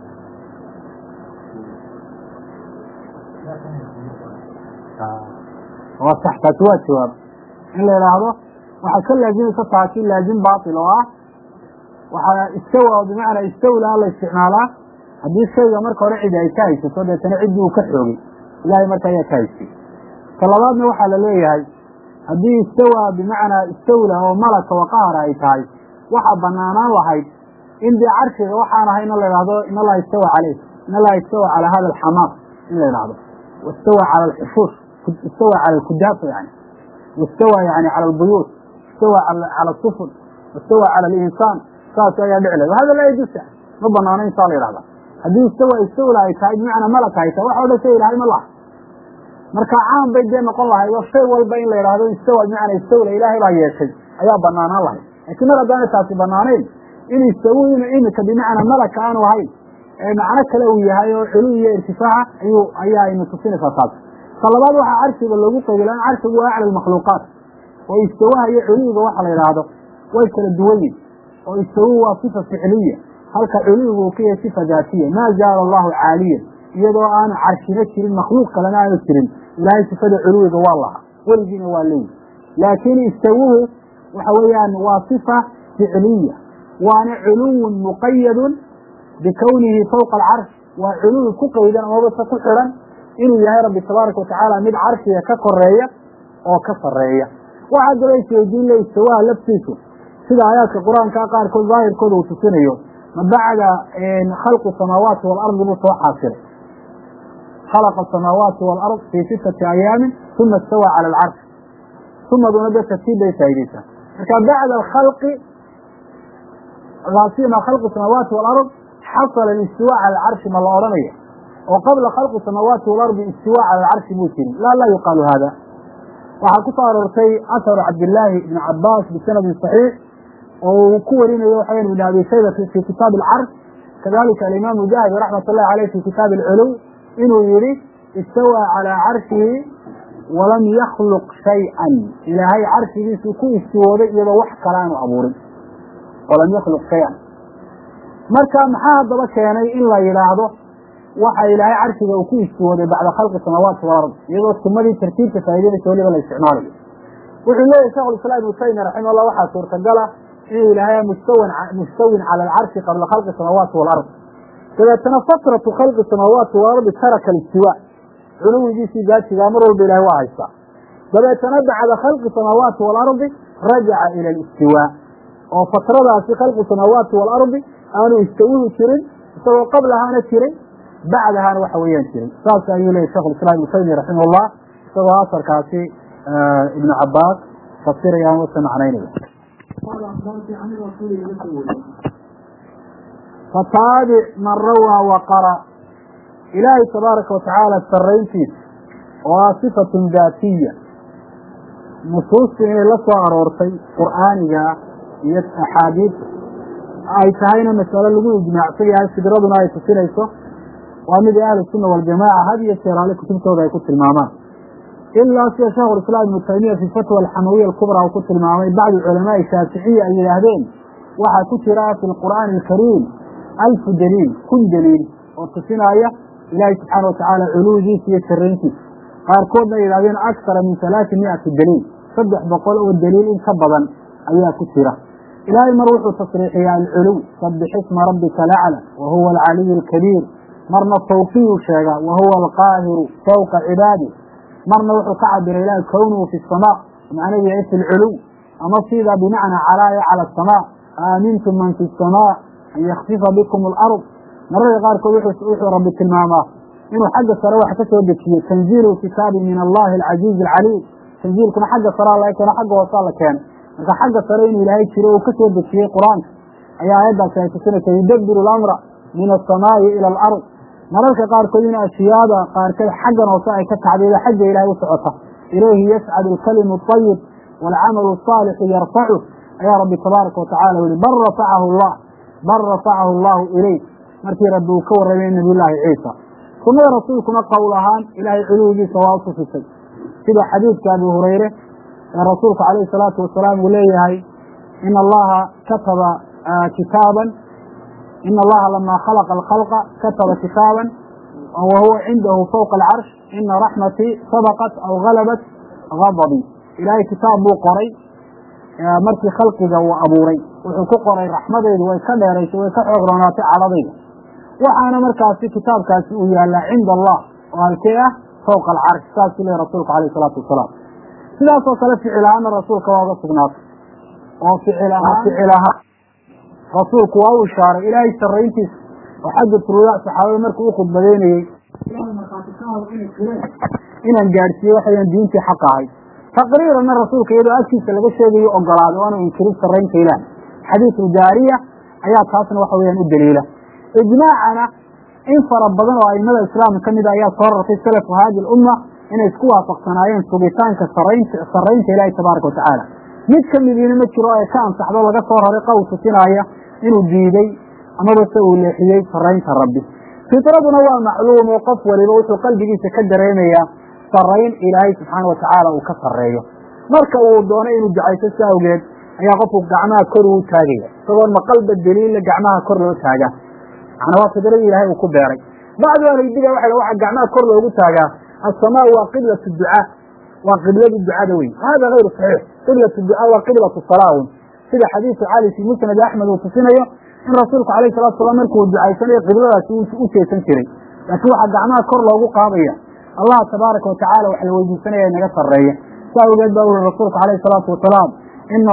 waa sax taasi waa jawaab in la idhaahdo waxaa ka laazimaysa taasi laazim baatil oo ah waxaa istawa bimacnaa istawlaa la isticmaalaa haddii shayga marka hore cidi ay ka haysato deetana ciddii uu ka xoogay ilahay marka ayaa ka haystay ka labaadna waxaa la leeyahay haddii istawaa bimacnaa istawla oo malaka wa qahara ay tahay waxaa banaanaan lahayd in dee carshiga waxaan ahay in la idhahdo in allaha istawa caleyh in allaha istawa calaa hada alxamaam in la idhahdo واستوى على الحشوش، استوى على الكداف يعني، واستوى يعني على البيوت، استوى على السفن، واستوى على الإنسان، ساسا يا دعله. وهذا لا يجوز ربنا أنا إنسان يرى هذه استوى لا يتعيد معنى ملك هيتا وحول شيء لهي الله marka caan bay deen noqon lahay waa shay walba in la yiraahdo istawa macna istawa ilaahay la yeeshay ayaa banaanaan lahay laakiin mar haddana taasi banaanayn in istawina in ka bimacna malaka aanu ahayn ee macna kale uu yahay oo xulu iyo irtifaaca ayaa inu tusinaysaa taas talabaad waxa arshiga lagu qeylaan arshigu waa acla makhluuqaat oo istawa iyo xuluga waxa la yiraahdo way kala duwan yihiin oo istawa waa sifa ficliya halka xulugu uu yahay sifa daatiya ma jaala Allahu caaliyan iyadoo aan carshina jirin makhluuq kalena aanu jirin ilaahay sifada culuwiga waa laha weligiina waa leeyahay laakiin istawuhu waxa weeyaan waa sifa ficliya waana culuw muqayyad bikawnihi fawqa alcarsh waa culuw ku qaydan oo bas ku xiran inuu yahay rabbi tabaaraka wa tacaala mid carshiga ka koreeya oo ka sareeya waxa galaysiyo diin la istawa laftiisu sida aayaadka quraanka qaarkood zaahirkooda uu tusinayo ma bacda khalqu samaawaati wal ardi soo xaasil خلق السماوات والأرض في 6 أيام ثم استوى على العرش ثم دون ترتيب سيديسا بعد الخلق غاسيما خلق السماوات والأرض حصل الاستواء على العرش ما الأورانية وقبل خلق السماوات والأرض استواء على العرش ممكن لا يقال هذا وحكى رسي أثر عبد الله بن عباس بسند صحيح وكورين يوحين بن أبي شيبة في كتاب العرش كذلك الإمام مجاهد رحمة الله عليه في كتاب العلو إنه يريد استوى على عرشه ولم يخلق شيئا إلى هاي عرشه سكون استوى إذا وحك كلام أبوري ولم يخلق شيئا مركا محاضر بكياني إلا يلاحظه وحي إلى هاي عرشه وكون استوى بعد خلق السماوات والأرض يقول ثم دي ترتيب تفايدين التولي بالاستعمال وحي الله يشغل السلام المسيني رحمه الله وحا سورة قال إلى هاي مستوى على العرش قبل خلق السماوات والأرض فلتنا فترة خلق السماوات والأرض ترك الاستواء علو جيسي ذاتي غامره بالله وعيسى فلتنا بعد خلق السماوات والأرض رجع إلى الاستواء وفترة في خلق السماوات والأرض أنه يستويه شرين سوى قبلها أنا شرين بعدها أنا وحويان شرين سألت أن يولي الشيخ الإسلام المسيني رحمه الله سوى أثر كاسي ابن عباس تفسير يا مسلم عنين فتابع من روى وقرأ إلهي تبارك وتعالى السرينتيس وصفة ذاتية نصوص إلى لسوى أرورتي قرآنية أحاديث أي تهينا مسألة لقول إجماع فيها استدرادنا أي تسيريسو ومن أهل السنة والجماعة هذه السيرة عليك كتبتها وذا يكون المعمان إلا سيا شيخ الإسلام ابن تيمية في الفتوى الحموية الكبرى وكتب المعمان بعض العلماء الشافعية اليهدين وحا كترى في القرآن الكريم 1000 دليل كل دليل وتصينا آية إلهي سبحانه وتعالى علوجي في السرينتي قاركودنا إلهين أكثر من 300 دليل صدح بقول أول دليل إن سببا أيها كثيرة إلهي مروح تصريحي عن العلو صدح اسم ربك لعلى وهو العلي الكبير مرنا فوقيه شيئا وهو القاهر فوق عباده مرنا وحو كعبر إلهي كونه في السماء معنى يعيش العلو أما صيدا بمعنى على السماء آمنتم من في السماء أن يخفف بكم الأرض مرة قال كل وحو رب الماما إنه حق الصراحة تتوجد فيه تنزيل كتاب من الله العزيز العليم تنزيل كنا حق الصراحة لا يكون حق وصال كان إذا حق الصراحة إلهي شروع وكتوجد فيه قرآن أي آيات سنة يدبر الأمر من السماء إلى الأرض مرة قال كلنا السيادة قال كل حق وصال كتعب إلى حق إلهي وسعطه إليه يسعد الكلم الطيب والعمل الصالح يرفعه يا رب تبارك وتعالى بل رفعه الله إليه مركي ربه كور بين نبي الله عيسى ثم رسولكم قولهان إلهي علوه سواء في السجن كده حديث أبي هريرة رسولك عليه الصلاة والسلام وليه إن الله كتب كتابا إن الله لما خلق الخلق كتب كتابا وهو عنده فوق العرش إن رحمتي سبقت أو غلبت غضبي إلهي كتاب بو قري مركي خلقي جو أبوري وحكو قري رحمتي ويكدريت ويكعغرناتي عرضي وحانا مركاسي كتاب كاسي ويالا عند الله وهالكيه فوق العرش كاسي لي رسولك عليه الصلاة والسلام سلاس وصلت في علان رسولك وهذا سبنات وفي علها رسولك وهو الشارع إلهي سرينتيس وحد الترويع صحابي مركو أخذ بديني inaan gaadhsiiye waxayan diintii xaq ahay taqriiranna rasuulka iyadoo agtiisa laga sheegayo ogolaaday waanu inkirin saraynta ilaah xadiisu jaariya ayaa taasna waxa weyaan u daliila ijmaacana in fara badan oo aimada islaamka kamid ayaa soo rartay salafu haadi lumma inay isku waafaqsanaayeen sugitaanka saraynta ilaahi tabaaraka watacaala mid kamidiina ma jiro ee ka ansaxdo laga soo raray qowl tusinaya inuu diiday amaba se uu leexiyey saraynta rabbi fitraduna waa macluum oo qof waliba wuxuu qalbigiisa ka dareemayaa sarayn ilaahay subxaana watacaala uu ka sareeyo marka uu doono inuu ducayso si awgeed ayaa qofku gacmaha kor uu taagaya isagoon maqalba daliilla gacmaha kor loo taagaa macnaa waa fidradii ilahay uu ku beeray bacdu ahlibidac waxa gacmaha kor loogu taagaa assamaa waa qiblatu ducaa waa qibladu ducada wey hada hayru saxiix qiblatu ducaa waa qiblatu salaaun sida xadiisu cali fi musnad axmed uu tusinayo in rasuulku alayh salatu salam markuu ducaysanayo qibladaasi u jeesan jiray laakiin waxaa gacmaha kor loogu qaadaya allah tabaaraka watacaala wax la weydiisanaya naga sareeya sa awgeed baa uri rasuulku alayh salaatu wasalaam ina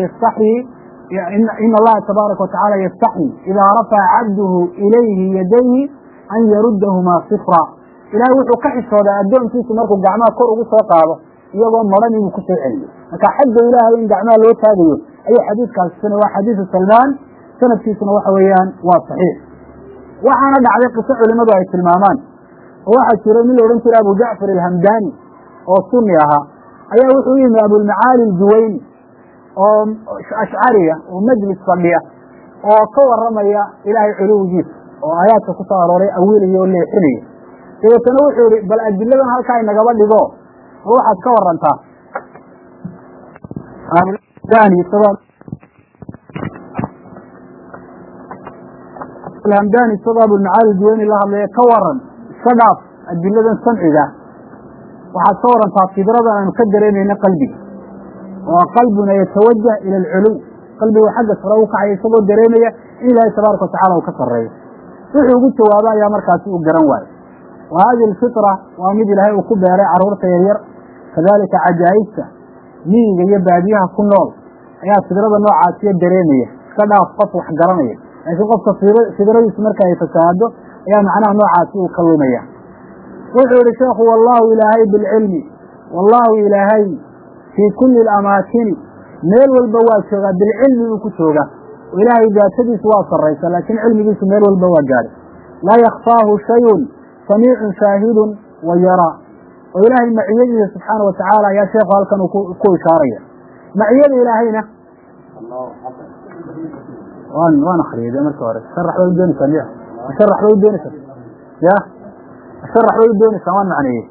allaha tabaaraka watacaala yastaxyi idaa rafaca cabduhu ilayhi yadayhi an yaruddahumaa sifra ilahay wuxuu ka xishoodaa addoonkiisu markuu gacmaha kor ugu soo qaado iyagoo maran inuu kusoo celiyo marka xagga ilaahay in gacmaha loo taagayo ayuu xadiidkaasi tusina waa xadiisu salmaan sanadkiisuna waxa weeyaan waa saxiix waxaana dhacday qiso culimadu ay tilmaamaan oo waxaa jira nin la odhan jiray abu jacfar alhamdani oo sunni ahaa ayaa wuxuu yimi abulmacaali aljuwayni oo ashcariya oo majlis fadhiya oo ka waramaya ilaahay culuwigiisa oo aayaadka ku soo arooray awiilaya oo leexinaya dabeetana wuxuu yihi bal adiladan halkaa inagaba dhigo oo waxaad ka warantaa alhamdani isagoo abulmacaali aljuwayni la hadlaya ka waran iska dhaaf adiladan samciga waxaad ka warantaa fidradan aanu ka dareemayna qalbiga oo qalbuna yatawajah ila alculuw qalbigu xagga sare u kacaya isagoo dareemaya in ilaahay tabaaraka watacala uu ka sareeyo wuxuu ugu jawaabo ayaa markaasi uu garan waayo wa hadihi alfitra waa mid ilaahay uu ku beeray caruurta yaryar kadalika cajaa'ibta miyiga iyo baadiyaha ku nool ayaa fidrada noocaasiyo dareemaya iska dhaaf qof wax garanaya laakiin qofka fidradiisu marka ay fasaado ayaa macnaha noocaasi uu ka lumaya wuxuu yihi sheekhu wallahu ilaahay bilcilmi wallahu ilaahay fii kuli alamaakini meel walba waa joogaa bilcilmi uu ku joogaa oo ilaahay daatadiisu waa saraysa laakiin cilmigiisu meel walba waa gaadhay laa yakfaahu shayun samiicun shaahidun wa yaraa oo ilaahay maciyadiisa subxaana watacaala ayaa sheekhu halkan ku ishaaraya maciyada ilaahayna waan akriyay de marka hore sharax bay udoonaysaa miya sharax bay udoonaysaa ya sharax bay udoonaysaa waan macneeyey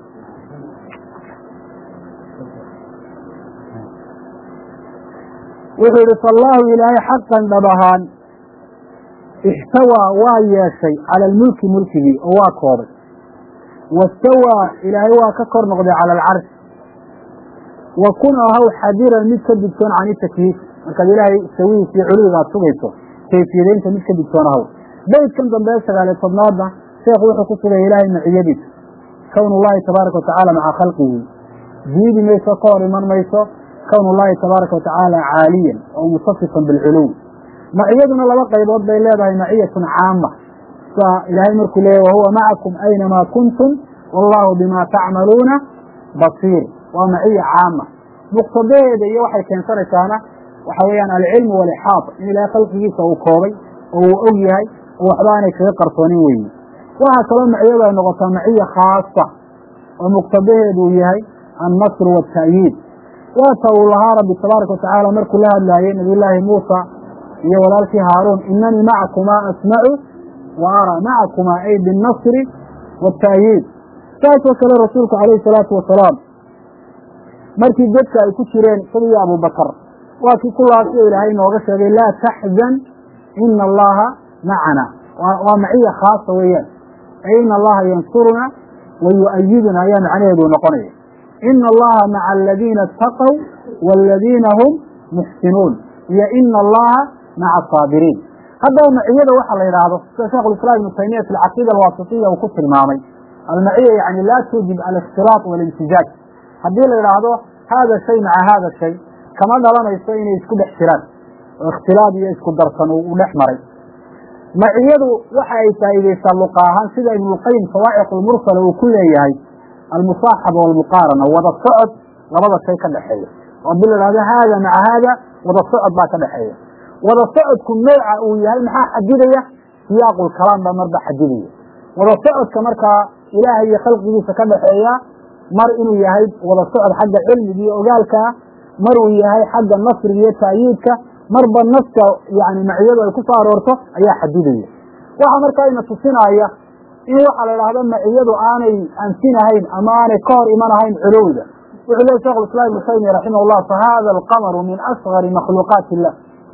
wuxuu yihi fallaahu ilaahay xaqan dhab ahaan ixtawaa waa yeeshay cala almulki mulkigii oo waa koobay wastawaa ilaahay waa ka kor noqday cala alcarshi wa kun ahaw xadiran mid ka digtoon can itakyiif markaad ilaahay sawihiis iyo culuwiga aad sugayso kayfiyadaynta mid ka digtoon ahaw beydkan dambe 19 sheekhu wuxuu ku sugaya ilaahay maciyadiisa kown ullahi tabaaraka watacaala maca khalqihi diidi mayso ka hor iman mayso kown ullahi tabaaraka watacaala caaliyan oo mutasifan bilculuw maciyaduna laba qaybood bay leedahay maciyatun caama sa ilaahay markuu leeyahy wahuwa macakum aynamaa kuntum wallahu bima tacmaluuna basiir waa maciya caama muqtadaheeda iyo waxay keensanaysaana waxa weeyaan alcilmu walixaata in ilaahay khalqigiisa uu koobay oo uu og yahay oo waxba aanay kaga qarsoonin weyi waxaa kaloo maciyadu ay noqotaa maciya khaasa oo muqtadaheedu uu yahay annasr waalta'yiid waata uu lahaa rabbi tabaaraka watacaala markuu la hadlaayey nabiyullaahi muusa iyo walaalkii haaruun inanii macakumaa asmacu wa araa macakumaa ay binnasri waalta'yiid saasoo kale rasuulku calayhi salaatu wasalaam markii dadka ay ku jireen isagiyo abubakar waa kii ku laasiyo ilaahay nooga sheegay laa taxzan ina allaha macana waa maciya khaasa weeyaan ay ina allaha yansuruna wa yu'ayiduna ayaa macnaheedu noqonaya ina allaha maca aladiina ataqow waaladiina hum muxsinuun iyo ina allaha maca asaabiriin haddaba maciyada waxa la yidhaahdo sida sheekhulislaam ibnu taymiya fi alcaqiida alwaasitiya uu ku tilmaamay almaciya yani laa tuujib alikhtilaaq walinsijaaj haddii la yidhaahdo haada shay maca haada shay kama dhalanayso inay isku dhex jiraan oo ikhtilaaf iyo isku darsan uu dhex maray معيده وحي فائدة سلقاها سيدة ابن القيم صواعق المرسلة وكل يهي المصاحبة والمقارنة وضع الصعد لبضى الشيء كالحية وقبل هذا مع هذا وضع الصعد ما كالحية وضع الصعد كن نوعة ويهي محا حديدية سياق الكلام بمرضى حديدية وضع الصعد كمركة إلهي خلقه سكالحية مر إنه يهي وضع الصعد حق علم دي وقالك مر يهي حق النصر دي تأييدك مربى النص يعني معيده الكفار ورثه أي حديدية وعمر كائنة الصناعية إيه على هذا معيده آني أنسينهين أماني كار إيمانهين علوده وعليه شيخ الإسلام ابن تيمية رحمه الله فهذا القمر من أصغر مخلوقات الله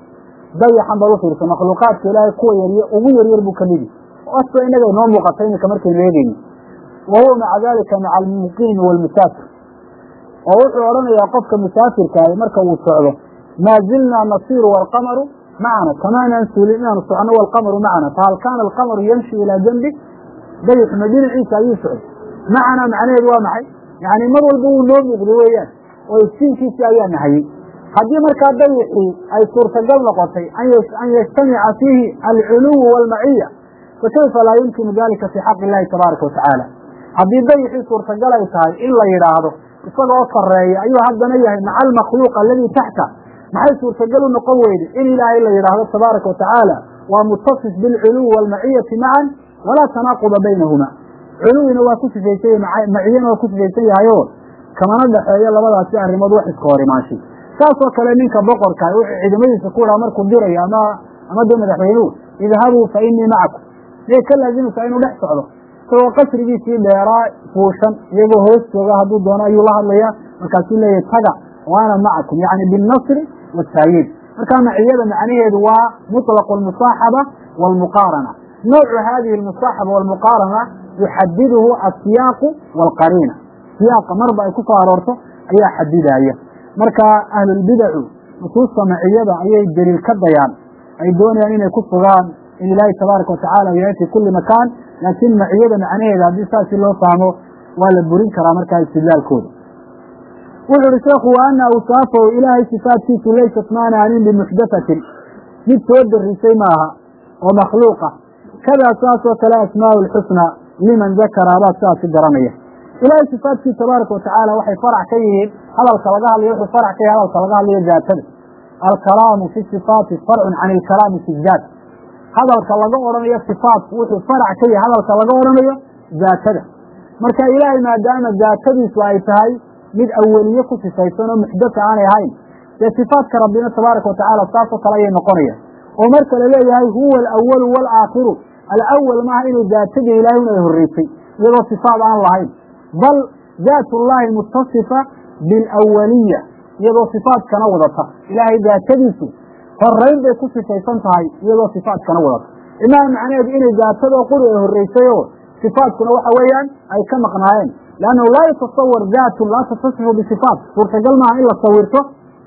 ضي حنبل في مخلوقات الله كوير يربو كمدي وأصلا إنه نوم مقطعين كمركز اليدين وهو مع ذلك مع المقيم والمسافر وأولا يقفك مسافر كاي مركز وصعده ما زلنا نصير والقمر معنا كما ننسو لنا نصعنا والقمر معنا فهل كان القمر يمشي إلى جنبه ضيق مدينة عيسى يسعد معنا معناه دوا معي يعني مروا البو النوم يقضويان ويسين في سيئان نحيي قد يمركا ضيقي أي صورة قبل قطعي أن يجتمع فيه العلو والمعية فكيف لا يمكن ذلك في حق الله تبارك وتعالى قد يضيقي صورة قبل إسهاي إلا يراده يصدق أصر أيها هذا نيه مع المخلوق الذي تحته محيث ورتقلوا نقويد إن إله إلا يراه تبارك وتعالى ومتصف بالعلو والمعية معا ولا تناقض بينهما علونا وكسف شيء معينا وكسف شيء هيون كما ندح يلا بدأ سعر مضوح سكوري ماشي كاسوا كلامينك بقر كاي عندما يسكور أمركم ديري أما دون دحينون اذهبوا فإني معكم ليه كل لازم فإنه نحصله سوى قصر بي سيد يراء فوشا يجو هوست وغهدوا دون أي الله اللي مكاسين لي يتفقع وأنا معكم يعني بالنصر والتأييد فكان معيدا معنيه دواء مطلق المصاحبة والمقارنة نوع هذه المصاحبة والمقارنة يحدده السياق والقرينة سياق مربع كفار ورثه أي حددها هي مركا أهل البدع نصوص معيدا أي الدليل كالضيان أي دون يعني يكفران إن الله تبارك وتعالى يأتي كل مكان لكن معيدا معنيه إذا بيساس الله فهمه ولا برين كرامركا استدلال كود وقال الشيخ وأن أوصافه إلهي صفات فيه ليست مانعين بمحدثة يتود الرسي معها ومخلوقة كذا أساس وكلا أسماء الحسنى لمن ذكر هذا أساس الدرامية إلهي صفات فيه تبارك وتعالى وحي فرع كيه هذا الكلام اللي يحي فرع كيه هذا الكلام اللي يجاته الكلام في الصفات فرع عن الكلام في الذات هذا الكلام ورمية صفات وحي فرع كيه هذا الكلام ورمية ذاته مركا إلهي ما دام ذاته سوائتهاي mid awliye ku sifaysan oo muxdath aan ahayn sifaadka rabbina tabaaraka wa taala saafo kala ay noqonaya oo marka la leeyahay huwa al-awwal wal akhir al-awwal ma inuu daatada ilaahay inuu horeeyay iyadoo sifaad aan lahayn bal daatullahi muttasifa bil awwaliyya iyadoo sifaad kana wadata ilaahay daatadiisu horeyn bay ku sifaysan tahay iyadoo sifaad kana wadata imaa macnaheedu inay daatada qori horeeyay oo sifaadkuna waxa weeyaan ay ka maqnaayeen لأنه لا يتصور ذاته لا تتصف بصفات ورتقل معها إلا صورته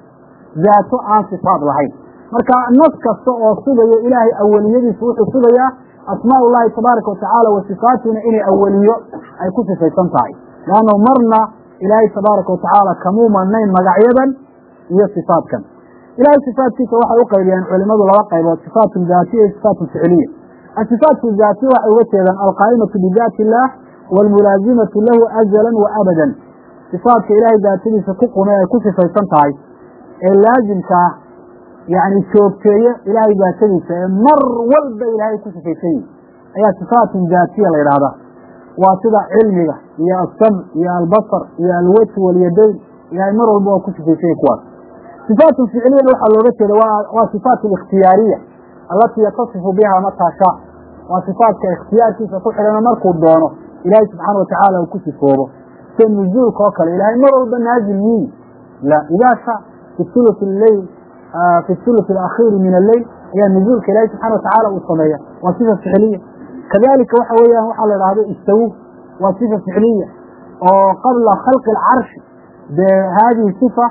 ذاته عن صفات لهين مركا النص كالصوء صبية إلهي أولية سوء صبية أسماء الله تبارك وتعالى وصفاتنا إلي أولية أي كنت سيطنطعي لأنه مرنا إلهي تبارك وتعالى كموما نين مقعيبا هي صفات كم إلهي صفات كيف وحا يقيل يعني علماء الواقع والصفات الذاتية والصفات الفعلية الصفات الذاتية وحا القائمة بذات الله والملازمة له أجلا وأبدا صفات إلهي ذاته ستقنا يكسف يستنطعي اللازم يعني شوبتية إلهي ذاته مر والد إلهي كسف يستنطعي هي صفات ذاتية لإرادة وصدع علمية هي السمع هي البصر هي الوجه واليدين هي مر والبوة كسف يستنطعي صفات فعلية روح اللغة وصفات الاختيارية التي يتصف بها متى شاء وصفات كاختيار كيف تحرم مركو الدونه إلهي سبحانه وتعالى وكسفه كان نزول كوكل إلهي مروا بنازل مين لا إذا شاء في الثلث الليل في الثلث الأخير من الليل هي نزول كإلهي سبحانه وتعالى والصمية وصفة فعلية كذلك وحوية وحل هذا استوى وصفة فعلية وقبل خلق العرش بهذه الصفة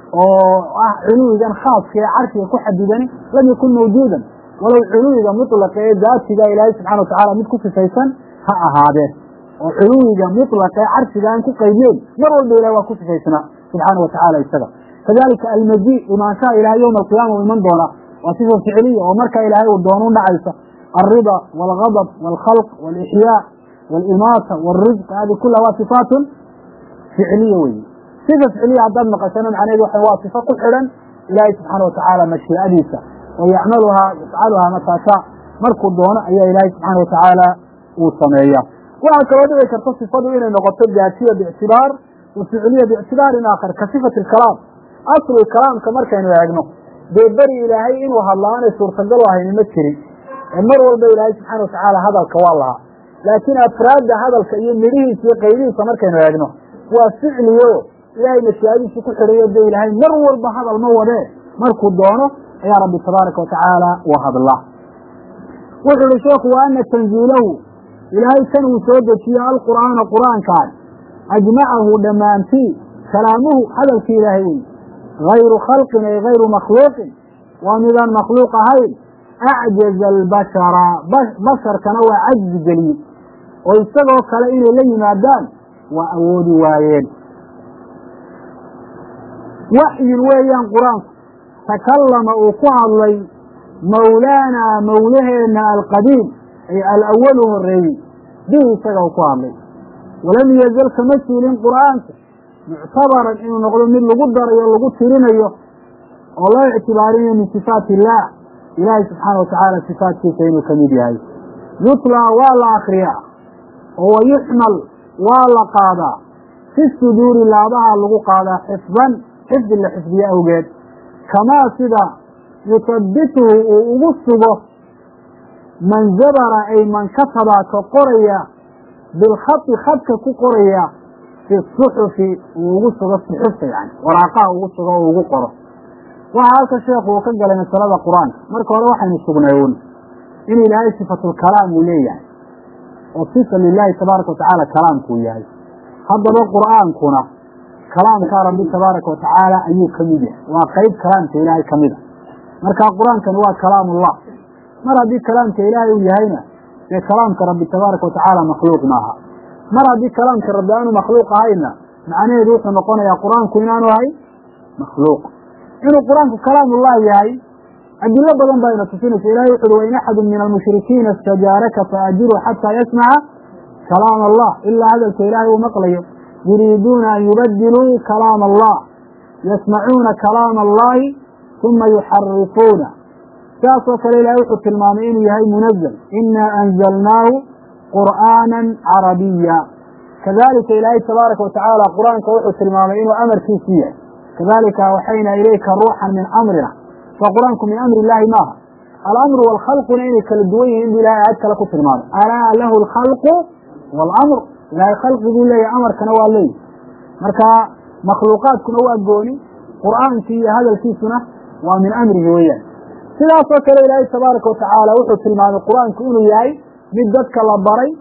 وعلو إذا خاص في عرش يكون حددني لم يكن موجودا ولو علو إذا مطلق ذات إذا إلهي سبحانه وتعالى متكف فيسا هذا وعلوية مطلقة عرش لأنك قيدين مروا بإله وكسف فيسنا سبحانه وتعالى يستغل كذلك المجيء وما شاء إلى يوم القيامة ومن دونه وصفة فعلية ومركة إلهي والدونون عيسى الرضا والغضب والخلق والإحياء والإماتة والرزق، هذه كلها صفات فعلية. صفة فعلية عدد نقشنا معناه هو صفة حلا إلهي سبحانه وتعالى مشيئته ويعملها يفعلها متى شاء مركو الدونة أي إلهي سبحانه وتعالى وصمية. وهكذا ذلك تصفه إلى نقطة ذاتية باعتبار وفعلية باعتبار آخر كصفة الكلام. أصل الكلام كما كان يعجنه بيبري إلهي إنه الله أنا سورة الله إن مكري المرء إلهي سبحانه وتعالى هذا الكوالها، لكن أفراد هذا الكيم مريه في قيله كما كان يعجنه وفعليه إلهي مشيئته في كل حرية إلهي مرور بهذا الموضوع مركو الدونه يا رب تبارك وتعالى وهب الله. وقال الشيخ وأن تنزيله إلهي كانوا سودة في القرآن كان أجمعه دمان فيه كلامه هذا الإلهي غير خلق أي غير مخلوق، ومذا مخلوق هاي أعجز البشر بشر كانوا عجز جليل ويستغوا كلائن إليه مادان وأود وايد وحي ويان قرآن تكلم وقال مولانا مولهنا القديم أي الأول والرئي به سقوا قامي ولم يزل كمثل القرآن معتبرا إنه نقول من لقدر يلقود سيرين والله اعتبارين من صفات الله إلهي سبحانه وتعالى صفات كيفين كميدي هاي يطلع ولا أخرياء وهو يحمل ولا قادا في الصدور الله بها اللقو قادا حفظا حفظ اللي حفظية أوجد كما سدا يثبته ومصبه من زبر أي من كتب كقرية بالخط خط كقرية في الصحف ومصبه الصحف يعني وراقاه ومصبه وقره. وهذا الشيخ وكجل من سلام القرآن مركوا روحا يسجنون إن إلهي صفة الكلام وليه يعني وصفة لله تبارك وتعالى كلام كوياه هذا القرآن كنا كلام ربي تبارك وتعالى أيه كميدة وقيد كلام إلهي كميدة مركا القرآن كان هو كلام الله مرة دي كلام إلهي ويهينا في كلام ربي تبارك وتعالى مخلوق معها مرة دي كلام ربي أنه مخلوق هاينا معناه يدوح نقولنا يا قرآن كينانو هاي مخلوق إنه القرآن كلام الله يهي أدلة بدن بين تسينة إلهي يقول وإن أحد من المشركين استجارك فأجره حتى يسمع كلام الله إلا هذا الإلهي ومقليه يريدون أن يبدلوا كلام الله يسمعون كلام الله ثم يحرفونه كاسو كليلا يحط المامين يهي منزل إنا أنزلناه قرآنا عربيا كذلك إلهي تبارك وتعالى قرآن كوحط المامين وأمر كيسية كذلك وحينا إليك روحا من أمرنا فقرآنكم من أمر الله معها الأمر والخلق نعيني كالدوين عند الله أعدك لكم في المعنى ألا له الخلق والأمر لا خلق يقول لي أمر كنوى لي مركا مخلوقات كنوى الجوني قرآن في هذا الكيسنا ومن أمره وياه سلا فكر إلهي تبارك وتعالى وحد في المعنى القرآن كونه ياي مدتك لبري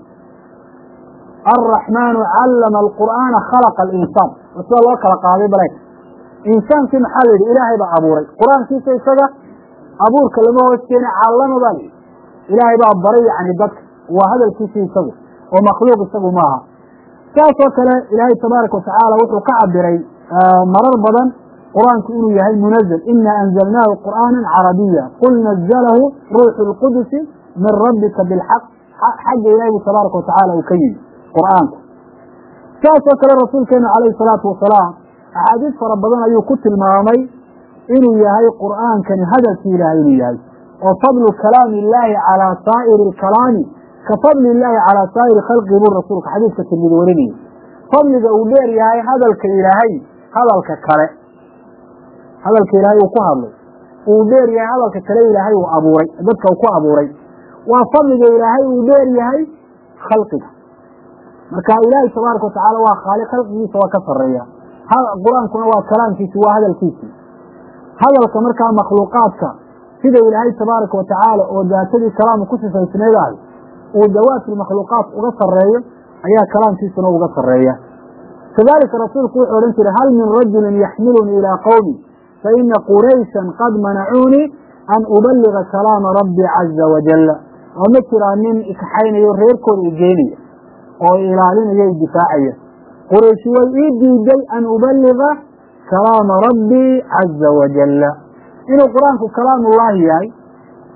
الرحمن علم القرآن خلق الإنسان وسأل الله خلق هذه بريك إنسان في محل إلهي بأبوري قرآن في سيسا أبور كلمه وستين علم بالي إلهي بأبري عن الدك وهذا الكيس يسوي ومخلوق يسوي معها كاس وكلا إلهي تبارك وتعالى وحو كعبري مرر بدن قرآن كونه يهي منزل إنا أنزلناه قرآنا عربيا قل نزله روح القدس من ربك بالحق حق إلهي تبارك وتعالى وكيم قرآن كاس وكلا الرسول كان عليه الصلاة والسلام أحاديث فربنا يكت المامي إنه يهي قرآن كان هدف إلهي يهي وفضل كلام الله على سائر الكلام كفضل الله على سائر خلق يقول رسولك حديث كتير ورني فضل أولير يهي هذا الكإلهي هذا الككرة هذا الكإلهي وكهرل أولير يهي هذا الككرة إلهي وأبوري ذلك وكأبوري وفضل إلهي أولير يهي خلقك مركا إلهي تبارك وتعالى وخالق خلقه سوى كفرية هذا القرآن كنا هو كلام في سوى هذا الكيس هذا الكمركا مخلوقاتك سيدة إلهي تبارك وتعالى وذاتي كلام كسف السنة وجوات المخلوقات وقصر الرأي أيها كلام في سنة وقصر الرأي كذلك رسول قول هل من رجل يحملني إلى قومي فإن قريشا قد منعوني أن أبلغ كلام ربي عز وجل ومثل من إكحين يرهيركم الجيني وإلالين يجي دفاعية قريش وإيدي جي أن أبلغ كلام ربي عز وجل إنه قرآن كلام الله يعني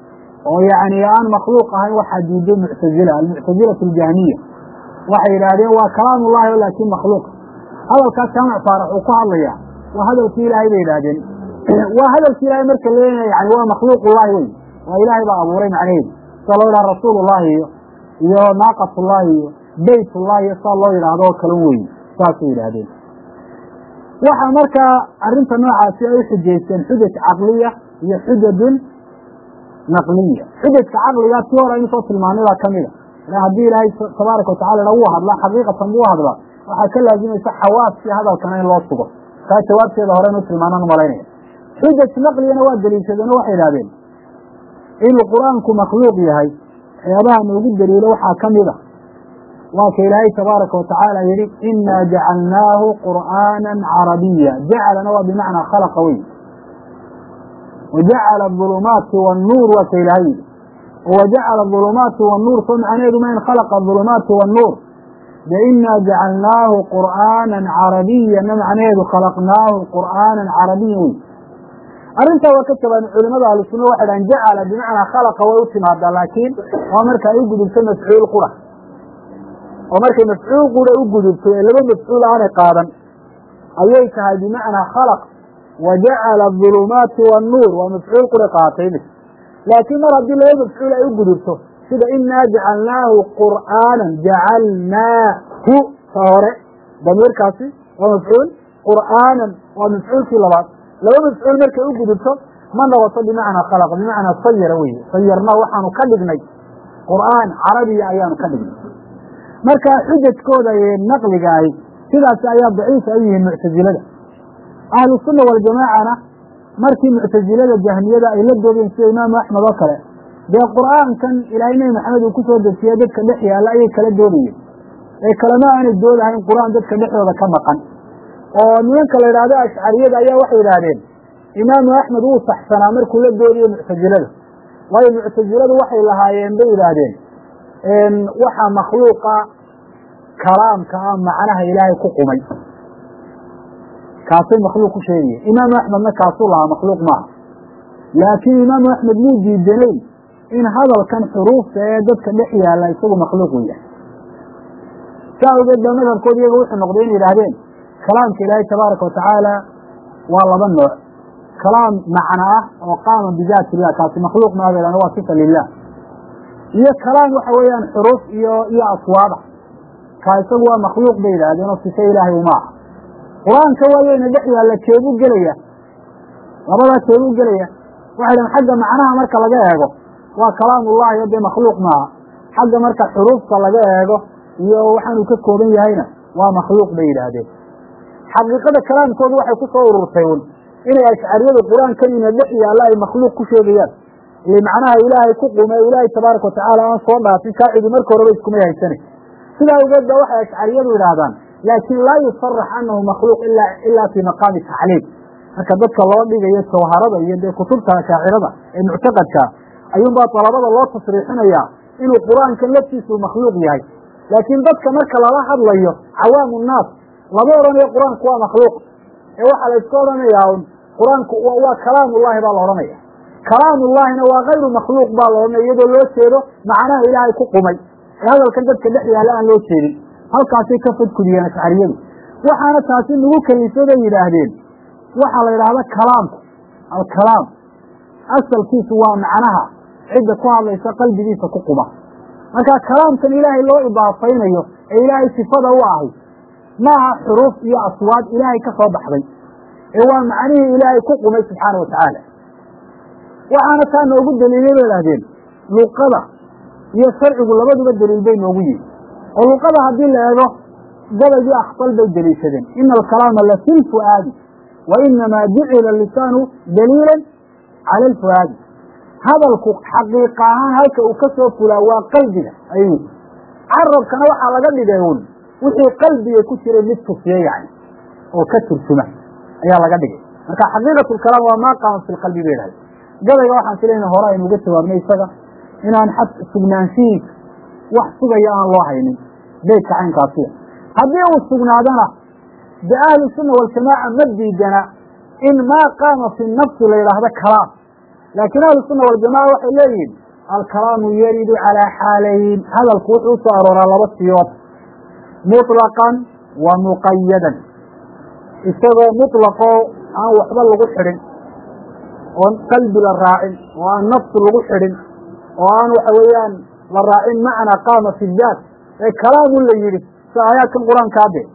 ويعني أن مخلوقها وحديد معتزلة المعتزلة الجهمية وحي هذه وكلام الله ولكن مخلوق هذا الكلام فارح وقع الله وهذا الكلام هذا وهذا الكلام مركز يعني هو مخلوق الله وإلهي بأبورين عليه صلى الله عليه رسول الله يا ناقة الله بيت الله صلى الله عليه هذا كلوي فاسير هذه waxa marka arinta noocaasi ay xujaysan xujaj aqliya iyo xujaj naqliya xujajka aqliga toora in soo tilmaanada kamida hadii ilaahay tabaaraka wa taala uu hadla xaqiiqatan uu hadla waxa ka laazimaysa xawaasi hadalkan in loo sugo ka jawaabteeda hore inuu tilmaanano malaynaya xujaj naqliyana waa daliishadeen waxay yiraahdeen in quraanku makhluuq yahay ayabaha ugu daliilo waxa kamida وكإلهي تبارك وتعالى يريد إنا جعلناه قرآنا عربيا جعلنا بمعنى خلقوي وجعل الظلمات والنور وكإلهي وجعل الظلمات والنور ثم عنيد من خلق الظلمات والنور إنا جعلناه قرآنا عربيا عنيد خلقناه قرآنا عربيا أرنت وكتب علماء أهل السنة واحد أن جعل بمعنى خلق ويتم هذا لكن ومرك يوجد السنة في القرى ومركي مفعول قول أجدبت لما مفعول عن قادم أيتها بمعنى خلق وجعل الظلمات والنور ومفعول قول قاطبه لكن رب الله مفعول أجدبته كده إنا جعلناه قرآنا جعلناه صار ضمير كاسي ومفعول قرآنا ومفعول في لبعض لو مفعول مركي أجدبته من وصل بمعنى خلق بمعنى صيرناه وحانو كلبني قرآن عربي أيام كلبني marka xujajkooda ee naqliga ay sidaas ayaa daciif ay yihiin mu'tazilada ahlu sunna wal jamaa'ana markii mu'tazilada jahmiyada ay la doodeen sida imaam ahmed oo kale ee quraankan ilaahay maxamed uu ku soo dejiyay dadka dhexyaala ay kala doodayeen ee kalena aan doodahayn quraan dadka dhexdooda ka maqan oo nimanka la yiraahdo ashcariyada ayaa waxay yiraahdeen imaam ahmed uu saxsanaa markuu la doodiyay mu'tazilada way mu'taziladu waxay lahaayeen bay yiraahdeen waxa makhluuqa kalaamka macnaha ilaahay ku qumay kaasay makhluuq ku sheegay imaam ahmed kaasoo la makhluuq ma laakiin imaam ahmed muu diidanay in hadalkan xuruufta ee dadka dhexyaala isagu makhluuq yahay saawgeed madhabkooda iyagu wuxuu noqday in yiraahdeen kalaamka ilaahay tabaaraka wa tacaala waa laba nooc kalaam macna ah oo qaama bidaati illah kaasi makhluuq ma aha waa sifa lillah iyo kalaam waxa weeyaan xuruuf iyo aswaada ka isagu waa makhluuq bay yiraahdeen oo sifa ilaahay uma quraanka waayeen dhexyaala jeebu galaya labada jeebu galaya waxa xagga macnaha marka laga eego waa kalaamullah iyo makhluuq ma xagga marka xuruufta laga eego iyo waxaan uu ka kooban yahayna waa makhluuq bay yiraahdeen xaqiiqada kalaamkoodu waxay ku soo ururtay inay ashcariyada quraanka in dhexyaala ay makhluuq ku sheegayaan لمعناها إلهي كقوم إلهي تبارك وتعالى صورنا في كائد مركو ربيتكم يا إنساني سلا وجد وحي أشعريان ولادان لكن لا يصرح أنه مخلوق إلا في مقام التعليم هكذا الله بيجي يتوهرضا يدي كتبتها شاعرضا المعتقدك أيضا طلبات الله تصريحنا إياه إنه القرآن كان لبسه مخلوق يهي لكن ذاتك مركا لا أحد ليه عوام الناس لبورا القرآن كوا مخلوق يوحى لإسكورنا إياه القرآن هو كلام الله بالله كلام الله هو غير مخلوق بالله يدو لو شيدو معناه إلهي كقمي هذا الكذب كدحيا الآن لو شيدي هل كاسي كفد كليان أشعريين وحانا تاسين نقول كليسودا يلاهدين وحالا يلاهد الكلام أصل كيس هو معناها عدة كوها ليس قلبي ليس كقمة هكا كلام كان إلهي لو إضافين إلهي صفاده واهي معها حروف يا أصوات إلهي كفر بحري هو معنيه إلهي كقمي سبحانه وتعالى وأنا كان موجود دليلين الأهدين لقضة يسرع لبدو بدل البين موجود ولقضة هذه اللي قبل أخطل بالدليل شدين إن الكلام التي الفؤاد وإنما جعل اللسان دليلا على الفؤاد هذا حقيقة هيك أكسر فلاوى قلبنا أيوه عرب كان وحا على قلبي دايون وحي قلبي يكسر بالتصفية يعني وكسر سمع أيها على قلبي لكن حقيقة الكلام وما قام في القلب بينها قبل waxaan filayna hore aynu uga jawaabnay isaga inaan xad sugnaanshiis wax sugaya aan loo haynin beedka caynkaasi haddii uu sugnaadana ahlu sunna wal jamaa madidana in ma qaama fi nafs la yiraahdo kalaam laakiin ahlu sunna wal jamaa waxay leeyihiin الكلام يرد على حالين هذا الكوت أرور على السيوط مطلقا ومقيدا استوى مطلقا أو وحبا لغحر وأن قلب للراعي وأن نفس لغحر وأن وحويان للراعي معنى قام في الذات كلام اللي يرد سآيات القرآن كابه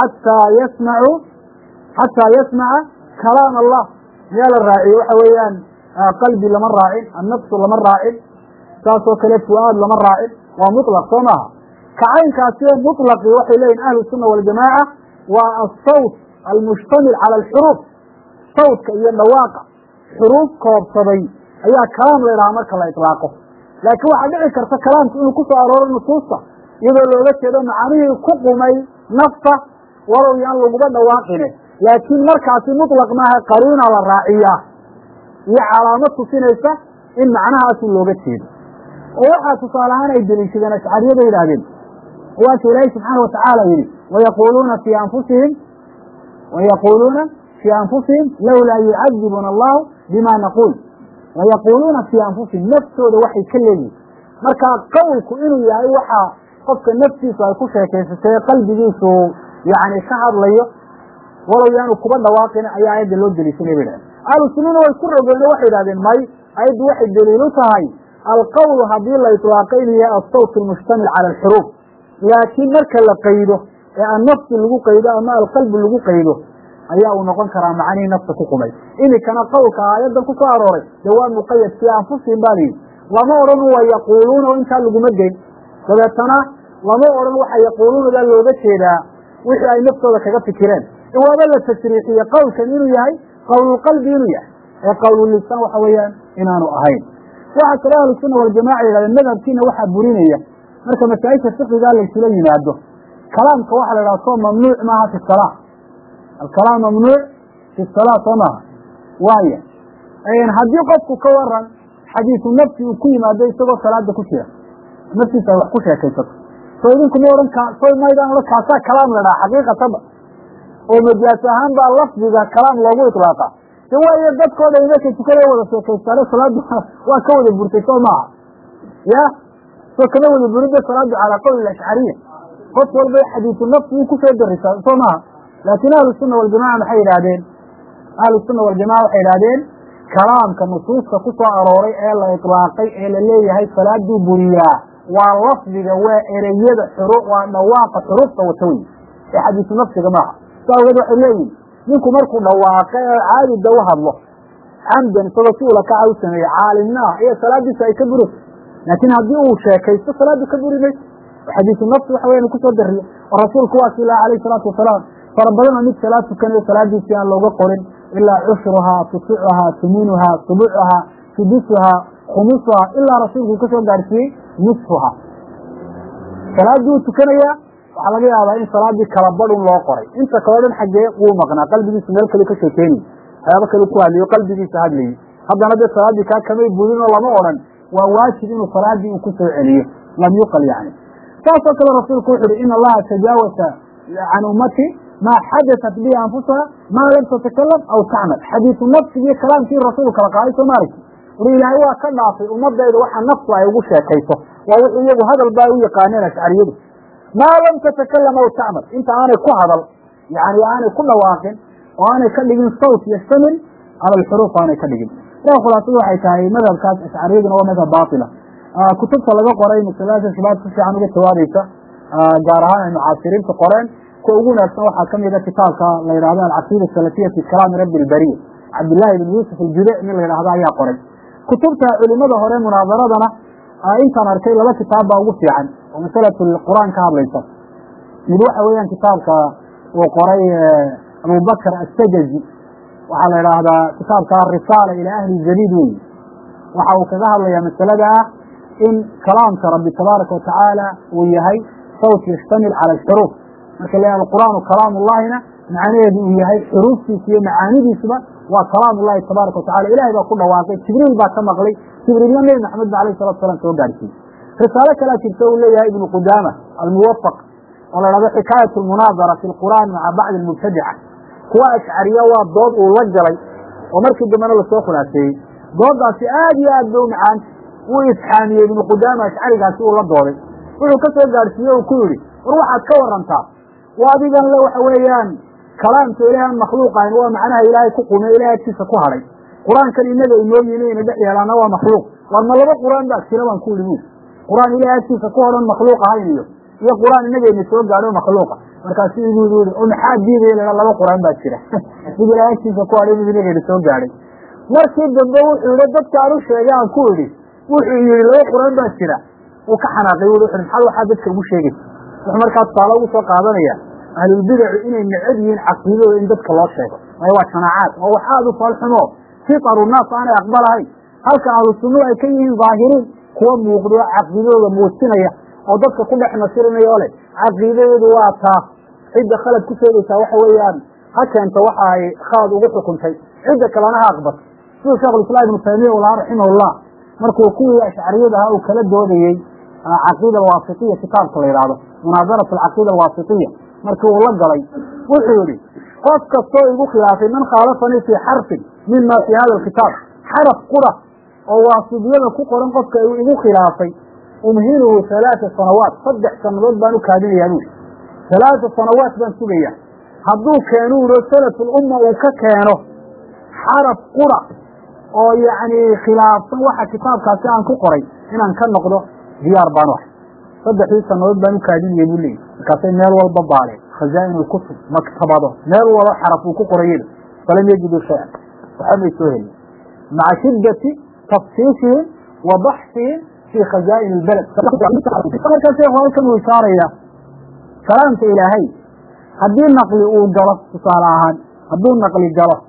حتى يسمع كلام الله يا الراعي وحويان قلبي لمن راعي النفس لمن راعي تاسو كله فؤاد لمن راعي ومطلق سماها كعين كاسيه مطلق وحي لين أهل السنة والجماعة والصوت المشتمل على الحروف صوت كأي الواقع حروف كوب صبي أي كلام غير عمرك الله إطلاقه لكن واحد يذكر كلام إنه كسر أرور النصوص إذا لو ذكر هذا معانيه كقمي نفسه ولو ينلق بدأ واقعه لكن مركز مطلق معها قرين على الرائية هي علامة سنة إن معناها سلوكتين ووحى تصالحان الدليل كذا أشعرية بإلهين وأتي إليه سبحانه وتعالى يلي ويقولون في أنفسهم لولا يعذبنا الله بما نقول ويقولون في أنفسهم نفسه لوحي كله مركز قولك إنه يعني وحى قفك نفسي سيكون كيف قلبي جيسو يعني شهر ليه ولو يعني كبار واقعنا أي عيد اللود اللي سنة بنا قالوا سنين والكرة قلنا واحد هذا الماء عيد واحد دليلته هاي القول هذه اللي يتواقعين هي الصوت المشتمل على الحروف لكن مركز لقيده يعني النفس اللي قيده أما القلب اللي قيده أيها ونقول كرام معاني نفسك قمي إني كان قولك آيات كفاروري دوام مقيد في أنفسهم بالي لما أرنوا ويقولون وإن كان لقوا مجد فبتنا لما أرنوا ويقولون ذا اللوغة كذا وإيش أي نفسه ذاك فكرين هو بل التشريحية قول كمينه يهي قول القلب ينيه قول اللسان وحويان إنانو أهين واحد سلاح السنة والجماعة إلى المذهب كينا واحد برينية مركب مساعيش الفقه قال للسلام ينادو كلام كواحد الأصوم ممنوع معها في الصلاة الكلام ممنوع في الصلاة ومعها وهي أين هدي قفك كورا حديث النفس وكي ما دي سبب صلاة كشيرة نفسي سوى كشيرة كيسك فإذنكم يورن كأسوي ما يدان لك كأسا كلام لنا حقيقة طبع ومجاسهان بقى اللفظ إذا كلام لغو إطلاقا هو يدد كودا إذاك تكري ولا سيكيستاني صلاة وكود البرتكو معه يا سوكنا والبرد صلاة على قول الأشعرية قد والبي حديث النفس وكسر الرسالة صمعه لكن أهل السنة والجماعة محي العدين أهل السنة والجماعة محي العدين كلام كنصوص كقصة أروري إلا إطلاقي إلا اللي هي صلاة دي بريا واللفظ جواء إريد حروق ونواقع حروق وتوي في حديث النفس يا جماعة سأقول إليه منكم مركوا نواقع عادي دوها الله عمدا فرسولة كعو سنة عالمنا هي صلاة دي سيكبره لكن هذه كيف صلاة دي كبري بي حديث النفس وحوين كسر درية الرسول كواسي الله عليه الصلاة والسلام فربنا ميت صلاة كان صلاة دي سيان لو قرن إلا عشرها تسعها ثمينها سبعها سدسها خمسها إلا رسول كسر درسي نصفها صلاة دي تكنية وعلى جهة إن صلاة دي كربر الله قرن انت كوادن حاجة ومغنى قلبي دي سمالك لك شيئين هذا كله لي وقلبي دي سهد لي هذا نبي صلاة دي كما يقولون الله مؤمن وواجب إنه صلاة دي وكسر عليه لم يقل يعني فأصدق الرسول كوحر إن الله تجاوز عن أمتي ما حدثت به أنفسها ما لم تتكلم أو تعمل حديث النفس به كلام فيه الرسول كالقائد ومالك وريلا هو كلا في أمضى إذا وحى النفس ويقول كيفه ويقول هذا الباوية قانين أشعريه ما لم تتكلم أو تعمل انت أنا كهذا يعني أنا كل واقع وأنا كلمة الصوت يشتمل على الحروف وأنا كلمة لا خلاصة حيثاي مذهب كاس أشعريه هو مذهب باطلة كتبت لغا قرأي مثلات شباب في عمل التواريثة جارها المعاصرين في القرآن كوجونا الصوحة كم إذا كتابك ليرادها العقيدة السلفية في كلام رب البريء عبد الله بن يوسف الجريء من ليرادها يا قرآن كتبت علماء هورين مناظراتنا انت نركي لما كتاب وقفي عن ومثلة القرآن كهذا ليس يروح ويان كتابك وقرأي أبو بكر السجزي وعلى هذا كتابك الرسالة إلى أهل الجديد وحاو كذا يا مثلة إن كلامك رب تبارك وتعالى ويهي صوت يشتمل على الحروف مثل القرآن كلام الله هنا معناه ويهي حروف في معاني سبا وكلام الله تبارك وتعالى إلهي بقول واقع جبريل باكم مغلي جبريل النبي محمد عليه الصلاة والسلام توقعتي رسالة لا تكتب لها ابن قدامة الموفق ولا هذا حكاية المناظرة في القرآن مع بعض المبتدعة هو أشعرية والضوء والوجري ومركب دمنا للسوق الأسي ضوء في آدي أدو معان وإسحامي ابن قدامة أشعري قاسوا الله دوري وحو كسر قارسيه وكوري وروحات كورنتا وأبيضا لو حويان كلام إلهي مخلوقا هو معناها إلهي كقوم إلهي تسكوهري قرآن كان النبي المؤمنين دعي لنا هو مخلوق وأما لبا قرآن ذاك سنوان كل مين قرآن إلهي تسكوهرا مخلوقا هاي يا قرآن النبي نسوق قالوا مخلوقا markaasuu igu yiri oo maxaa diideeyay laba quraan baa jira sidii ilaahaysiisa ku arin idin inay soo gaaray markii dambe wuxuu yiri dadka aanu sheegay aan ku yiri wuxuu yiri laba quraan baa jira oo ka xanaaqay wuxuu xal waxa dadka ugu sheegay wax markaas taalo u soo qaadanaya ahlul bid'ah inay necab yihiin aqoonta in dadka loo sheego ay waa sanaacad oo waxa aad u falxumo fiqaru naas aan aqbalahay halka ahlus sunnah ay ka yihiin zaahiriin kuwa muuqdo aqoonta muujinaya oo dadka ku dhex nasirinayo leh aqoonta waa taa cid khalad ku sheegaysa waxa weeyaan ha keento waxa ay khalad ugu xukuntay cid kalena ha aqbal soo Sheekh Islaam Ibn Taymiyyah wala rahimahullah markuu kuwii ash'ariyada uu kala doodayay aqoonta waasitiya kitaabka la yiraahdo munaadaratu al-aqoonta waasitiya markuu la galay wuxuu yiri qof kastoo igu khilaafay man khalafani fi harfin mimma fi hada al-kitab harf qura oo waasitiyada ku qoran qofka igu khilaafay umhiluhu 3 سنوات صدح سنوات بانو كادين يانوش 3 سنوات بان سبيا هدو كانوا رسالة الأمة وككانوا حرف قرى او يعني خلاف وحا كتاب كاسيان كقري إنان كان نقضه ديار بانوح صدح سنوات بانو كادين يقولي كاسين ميل والببالي خزائن الكتب مكتباته ميل ولا حرف وكقريين فلم يجدوا شيئا وحمي سهل مع شدة تفصيصهم وبحثهم في خزائن البلد فكان شيخ هالكم وشارية كلامك إلهي هدين نقل جرس صالحان هدون نقل جرس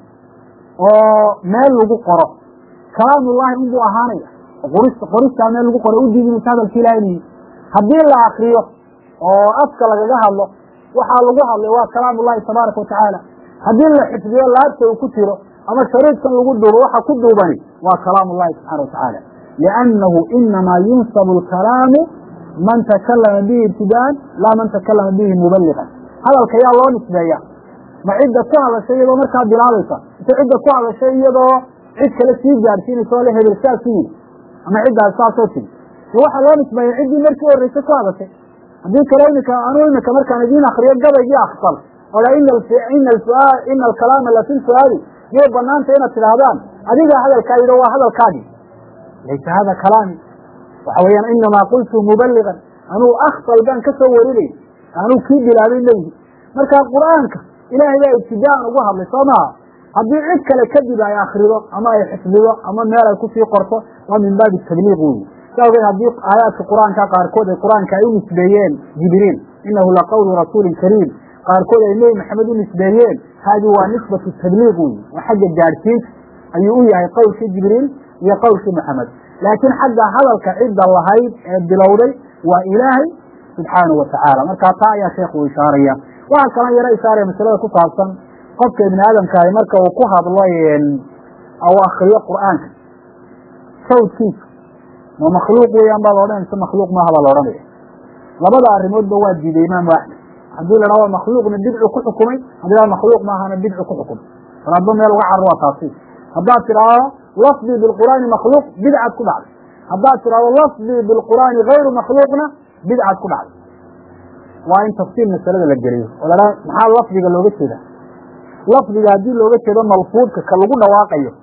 ومال لغو قرأ كلام الله عنده أهانية قرص مال لغو قرأ ودي من هذا الكلامي هدين لا أخريه وأفكى لغاها الله وحال لغوها الله كلام الله تبارك وتعالى هدين لا حفظيه الله أبتى وكتره أما شريط كان لغو الدور وحا كده بني وكلام الله سبحانه وتعالى لأنه إنما ينصب الكلام من تكلم به ابتداء لا من تكلم به مبلغا هذا الكيان الله نسبيا ما عدة صعبة شيء يضو مركز بلاليسا عدة صعبة شيء يضو عد كالسيب جارسين صالح بالرسال فيه أما عدة أساسوتي وواحد الله نسبيا عدي مركز والرسال صعبة شيء هذه كلامك أنه إنك مركز ندين أخريات قبل يجي أخطر ولا إن الكلام اللي في السؤال يبقى أنت هنا تلهدان هذا الكايد وهذا الكادي ليس هذا كلامي وحويا إنما قلت مبلغا أنه أخطى البان كسور لي أنه كيد لابين لي مركا القرآن إلهي لا ابتداء وهب لصناع هذه عدك لكذب يا أخرده أما يحسبه أما مالا يكون قرطه ومن باب التبليغ سوف هذه آيات القرآن كقاركود القرآن كأيوم سبيين جبريل إنه لقول رسول كريم قاركود إليه محمد سبيين هذه هو نسبة التبليغ وحاجة جارتيك أيوه قول شيء جبريل يقول شيء محمد لكن حتى هذا الكعيد الله هيد بلوري وإلهي سبحانه وتعالى مركا يا شيخ وإشارية وهكذا يرى إشارية مثلا كفاصا قد ابن آدم كاي مركا وكوها بالله أو أخرية قرآن صوت كيف ومخلوق وينبع لوران مخلوق ما هذا لوران لبدا الرمود بواد جيد إمام واحد عبد الله روى مخلوق من البدع كحكمي عبد الله مخلوق ما هذا البدع كحكم ربما يلغى عروا تاصيل هذا ترى لفظي بالقرآن مخلوق بدعة كبعض هذا ترى لفظي بالقرآن غير مخلوقنا بدعة كبعض وإن تفصيل مسألة للجريء ولا لا محال لفظي قال له كده لفظي هذه لو كده ملفوظ كاللغة واقعية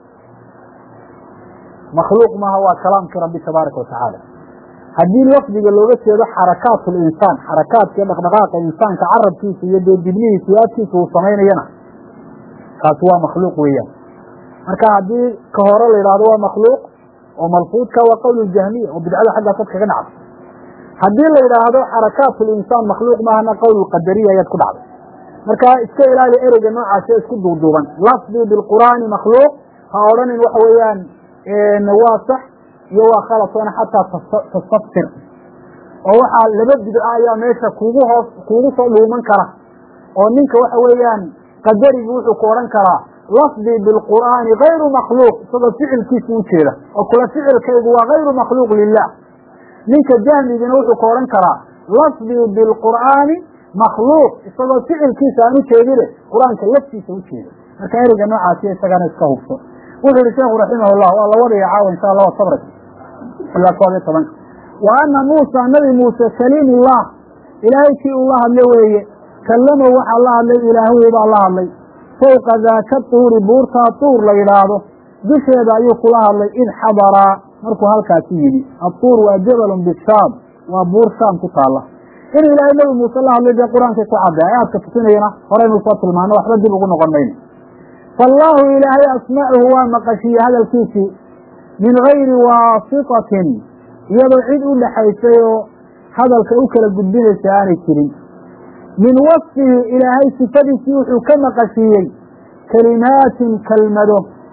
مخلوق ما هو كلام ربي تبارك وتعالى هذه لفظي قال له كده حركات الإنسان حركات كده دقائق الإنسان كعرب كيس يد الدبليه سياد كيس وصمين ينا كاتوا مخلوق وياه marka hadii ka hore la yiraahdo waa makhluuq oo malfuud ka waa qowl jahmiya oo bidcada xagga dadka ka dhacay hadii la yiraahdo harakaat al-insaan makhluuq ma ahna qowl qadariya ayad ku dhacday marka iska ilaali ereyga noocaas isku duuduuban lafdi bil qur'aan makhluuq ha oranin waxa weeyaan waa sax iyo waa khalad oo hatta tasfir oo waxa laba bidca ayaa meesha kuugu soo luuman kara oo ninka waxa weeyaan qadarigu wuxuu ku oran karaa لفظي بالقرآن غير مخلوق صدى فعل كيس وشيرة وكل فعل كيس غير مخلوق لله منك جهني جنوح قرآن كرا لفظي بالقرآن مخلوق صدى فعل كيس أنو شيرة قرآن كيس وشيرة فكان جماعة سيئة سكان الصوف وقال الشيخ رحمه الله والله وضع عاون إن شاء الله وصبرك ilaa 11 wa anna Muusa nabi Muuse kaliimullah ilaahay kii uu la hadlay weeye kallama waxa la hadlay ilaahay baa la hadlay fawqa daaka tuuri buurta tuur la yiraahdo dusheeda ayuu kula hadlay id xadara markuu halkaas yimi atuur waa jabalun bishaam waa buur shaam ku taala in ilaahay nabi Muuse la hadlay quraanka ku caday aadka tusinayna horeynu soo tilmaano waxba dib ugu noqonayna fallahu ilaahay asma'uhu wa maqashi hadalkiisi min ghayri wasitatin iyadoo cid u dhaxaysay oo hadalka u kala gudbinaysa aanay jirin min wasfihi ilaahay sifadiisii wuxuu ka maqashiyey kalimaatin kalmado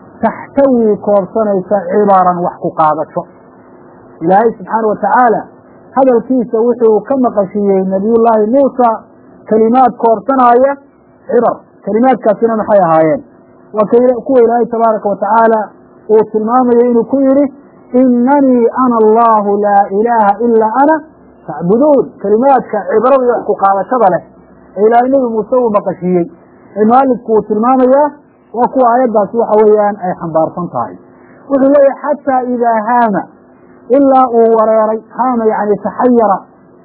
taxtawi koobsanaysa cibaaran wax ku qaadasho ilaahay subxaana wa tacaala hadalkiisa wuxuu ka maqashiyey nabiyullaahi muusa kalimaad koobsanaya cibar kalimaadkaasina maxay ahaayeen waa kuwa ilaahay tabaaraka wa tacaala uu tilmaamayo inuu ku yidhi inanii ana allahu laa ilaaha ilaa ana facbuduun kalimaadka cibrada iyo wax ku qaadashada leh ee ilaahay nabi muuse uu maqashiyey ee maalidku uu tilmaamayaa waa kuwa aayaddaasi waxa weeyaan ay xambaarsan tahay wuxuu leeyahay xataa idaa haama ilaa uu wareeray haama yani taxayara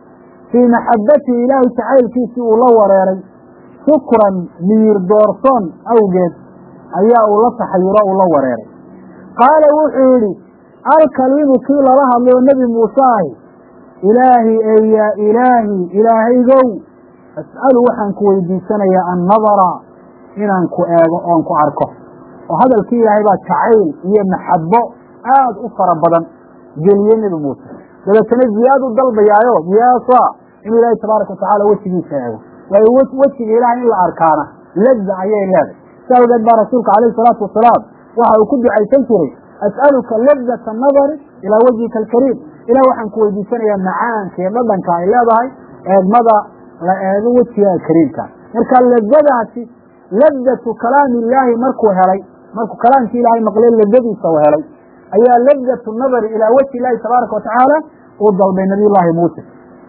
fii maxabatihi ilaahay jacaylkiisii uu la wareeray shukran miyir doorsoon awgeed ayaa uu la taxayuro uu la wareeray qaala wuxuu yidhi alkaliimu kii lala hadlay oo nebi muuse ahi ilaahi ey yaa ilaahi ilaahaygow as'alu waxaan ku weydiisanayaa annadara inaan ku eego oon ku arko oo hadalkii ilaahay baa jacayl iyo maxabo aad u fara badan geliye nebi muuse dabeetana ziyaad u dalbayaayo ziyaasa in ilaahay tabaaraka watacaala wejigiisa eego waayo wejiga ilaahay in la arkaana ladda ayay leedahay si awgeed baa rasuulka calayhi salaatu wasalaam waxa uu ku ducaysan jiray as'aluka ladata annadari ilaa wajhika alkariim ilah waxaan ku weydiisanayaa macaanka iyo dhadhanka ay leedahay eegmada la eego wejiga kariimka marka ladadaasi ladatu kalaami illaahi markuu helay markuu kalaamkii ilaahay maqlay ladadiisa u helay ayaa ladatu nadari ilaa wajhi illaahi tabaaraka watacaala uu dalbay nabiyullaahi muuse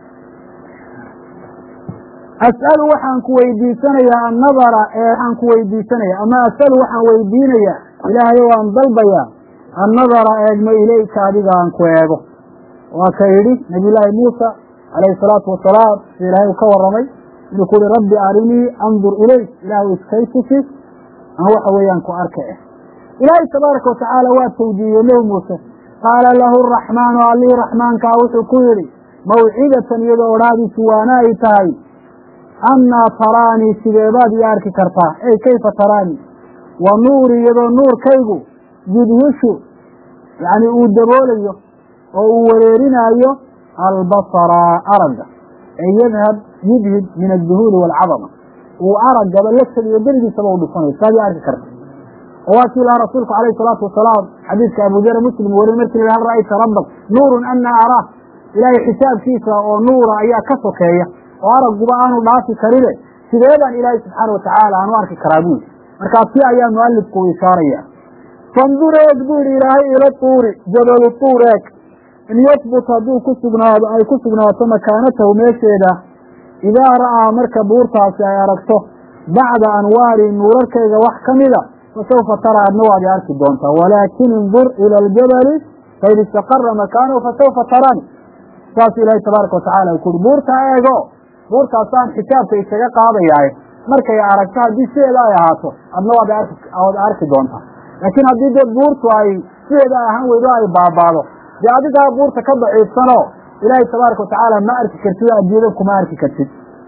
as'alu waxaan ku weydiisanayaa annadara waxaan ku weydiisanaya ama as'alu waxaan weydiinayaa ilaahay waan dalbayaa annadara eegmo ilayka adiga aan ku eego waa ka yidhi nabiyullaahi muusa calayhi salaatu wasalaam si ilaahay uu ka warramay inuu ku yihi rabbi arinii andur ilayk ilaahu iskay tusi aan waxa weeyaan ku arka ilaahay tabaaraka watacaala waa tawjiihiyey nebi muuse qaala lahu araxmaanu allihii raxmaankaa wuxuu ku yidhi mawcidatan iyadoo odhaadiisu waana ay tahay annaa taraanii sideebaad ii arki kartaa ey kayfa taraanii wa nuuri iyadoo nuurkaygu yudhishu yani uu daboolayo oo uu wareerinaayo albasara aragga ee yudhib min adduhuuli waalcadama uu araggaba la tegiyo derigiisaba u dhufanayo saad ii arki karta oo waa kii lahaa rasuulku calayhi salaatu wasalaam xadiidka abudar muslim wariy markii la hal ra'ayta rabbak nuurun anna araah ilaahay xisaabkiisa oo nuura ayaa ka sokeeya oo aragguba aanu dhaafi karine sideedaan ilaahay subxaana watacaala aanu arki karaa buuli markaa si ayaa mualifku u ishaaraya fandur eeg buu yidhi ilaahay ila tuuri jabalu tuur eeg in yasbut hadduu ku sugnaado ay ku sugnaato makaanatahu meesheeda idaa ra'aa marka buurtaasi ay aragto bacda anwaari nuurarkayga wax ka mida fasawfa taraa adna waad i arki doontaa walaakin indur ila aljabali fain istaqara makaanahu fasawfa tarani saas ilaahay tabaaraka watacaala ku uhi buurta eego buurtaasaan xisaabka isaga qaadayaaye markay aragto haddii sideeda ay ahaato adna waad arki doontaa laakiin haddii dee buurtu ay sideeda ahaan weydo ay baabaado dee adigaa buurta ka daciifsanoo ilaahay tabaaraka watacaala ma arki kartid adduunyada kuma arki kartid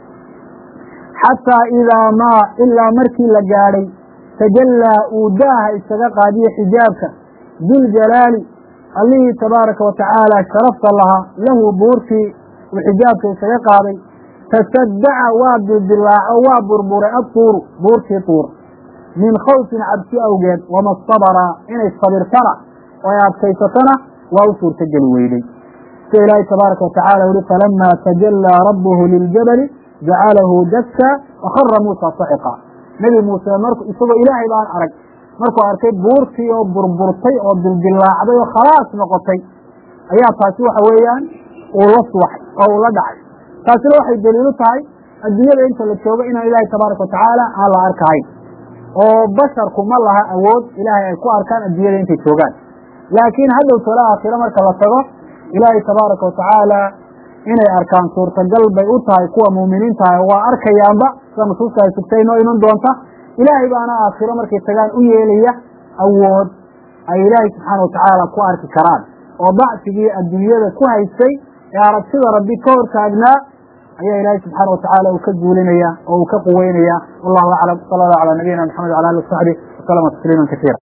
xataa idaa maa ilaa markii la gaadhay tajallaa uu daaha isaga qaadiye xijaabka duljalaali allihii tabaaraka watacaala sharafta lahaa lahu buurtii uu xijaabka isaga qaaday tasaddaca waa dildilaaco waa burburay adtuuru buurtii tuur min khawfin cabsi awgeed wama sabara inay sabirtana oo ay adkaysatana waa u suurtogeli weyday sida ilaahay tabaaraka watacaala uhi falamaa tajallaa rabbuhu liljabali jacalahu dakka wakara muusa saxiqa nebi muuse isagoo ilaahay baan arag markuu arkay buurtii oo burburtay oo dildilaacday oo khalaas noqotay ayaa taasi waxa weeyaan uu la suwaxay oo uu la dhacay taasina waxay daliilu tahay adduunyada inta la joogo inaan ilaahay tabaaraka watacaala aan la arkahayn oo basharku ma laha awood ilaahay ay ku arkaan adduunyada intay joogaan laakiin hadhow tala aakhiro marka la tago ilaahay tabaaraka watacaala inay arkaan suurtagal bay u tahay kuwa muuminiinta ah waa arkayaanba sida nusuusta ay sugtay inoo iman doonta ilaahay baana aakhiro markay tagaan u yeelaya awood ay ilaahay subxaana watacaala ku arki karaan oo dacfigii adduunyada ku haystay ee aragtida rabbi ka hortaagnaa ayaa ilaahay subxaana watacaala uu ka guulinaya oo uu ka quweynaya wallahu aclam sala allahu calaa nabiyina maxamed wala alihi wasaxbi wasalama tasliiman kasiira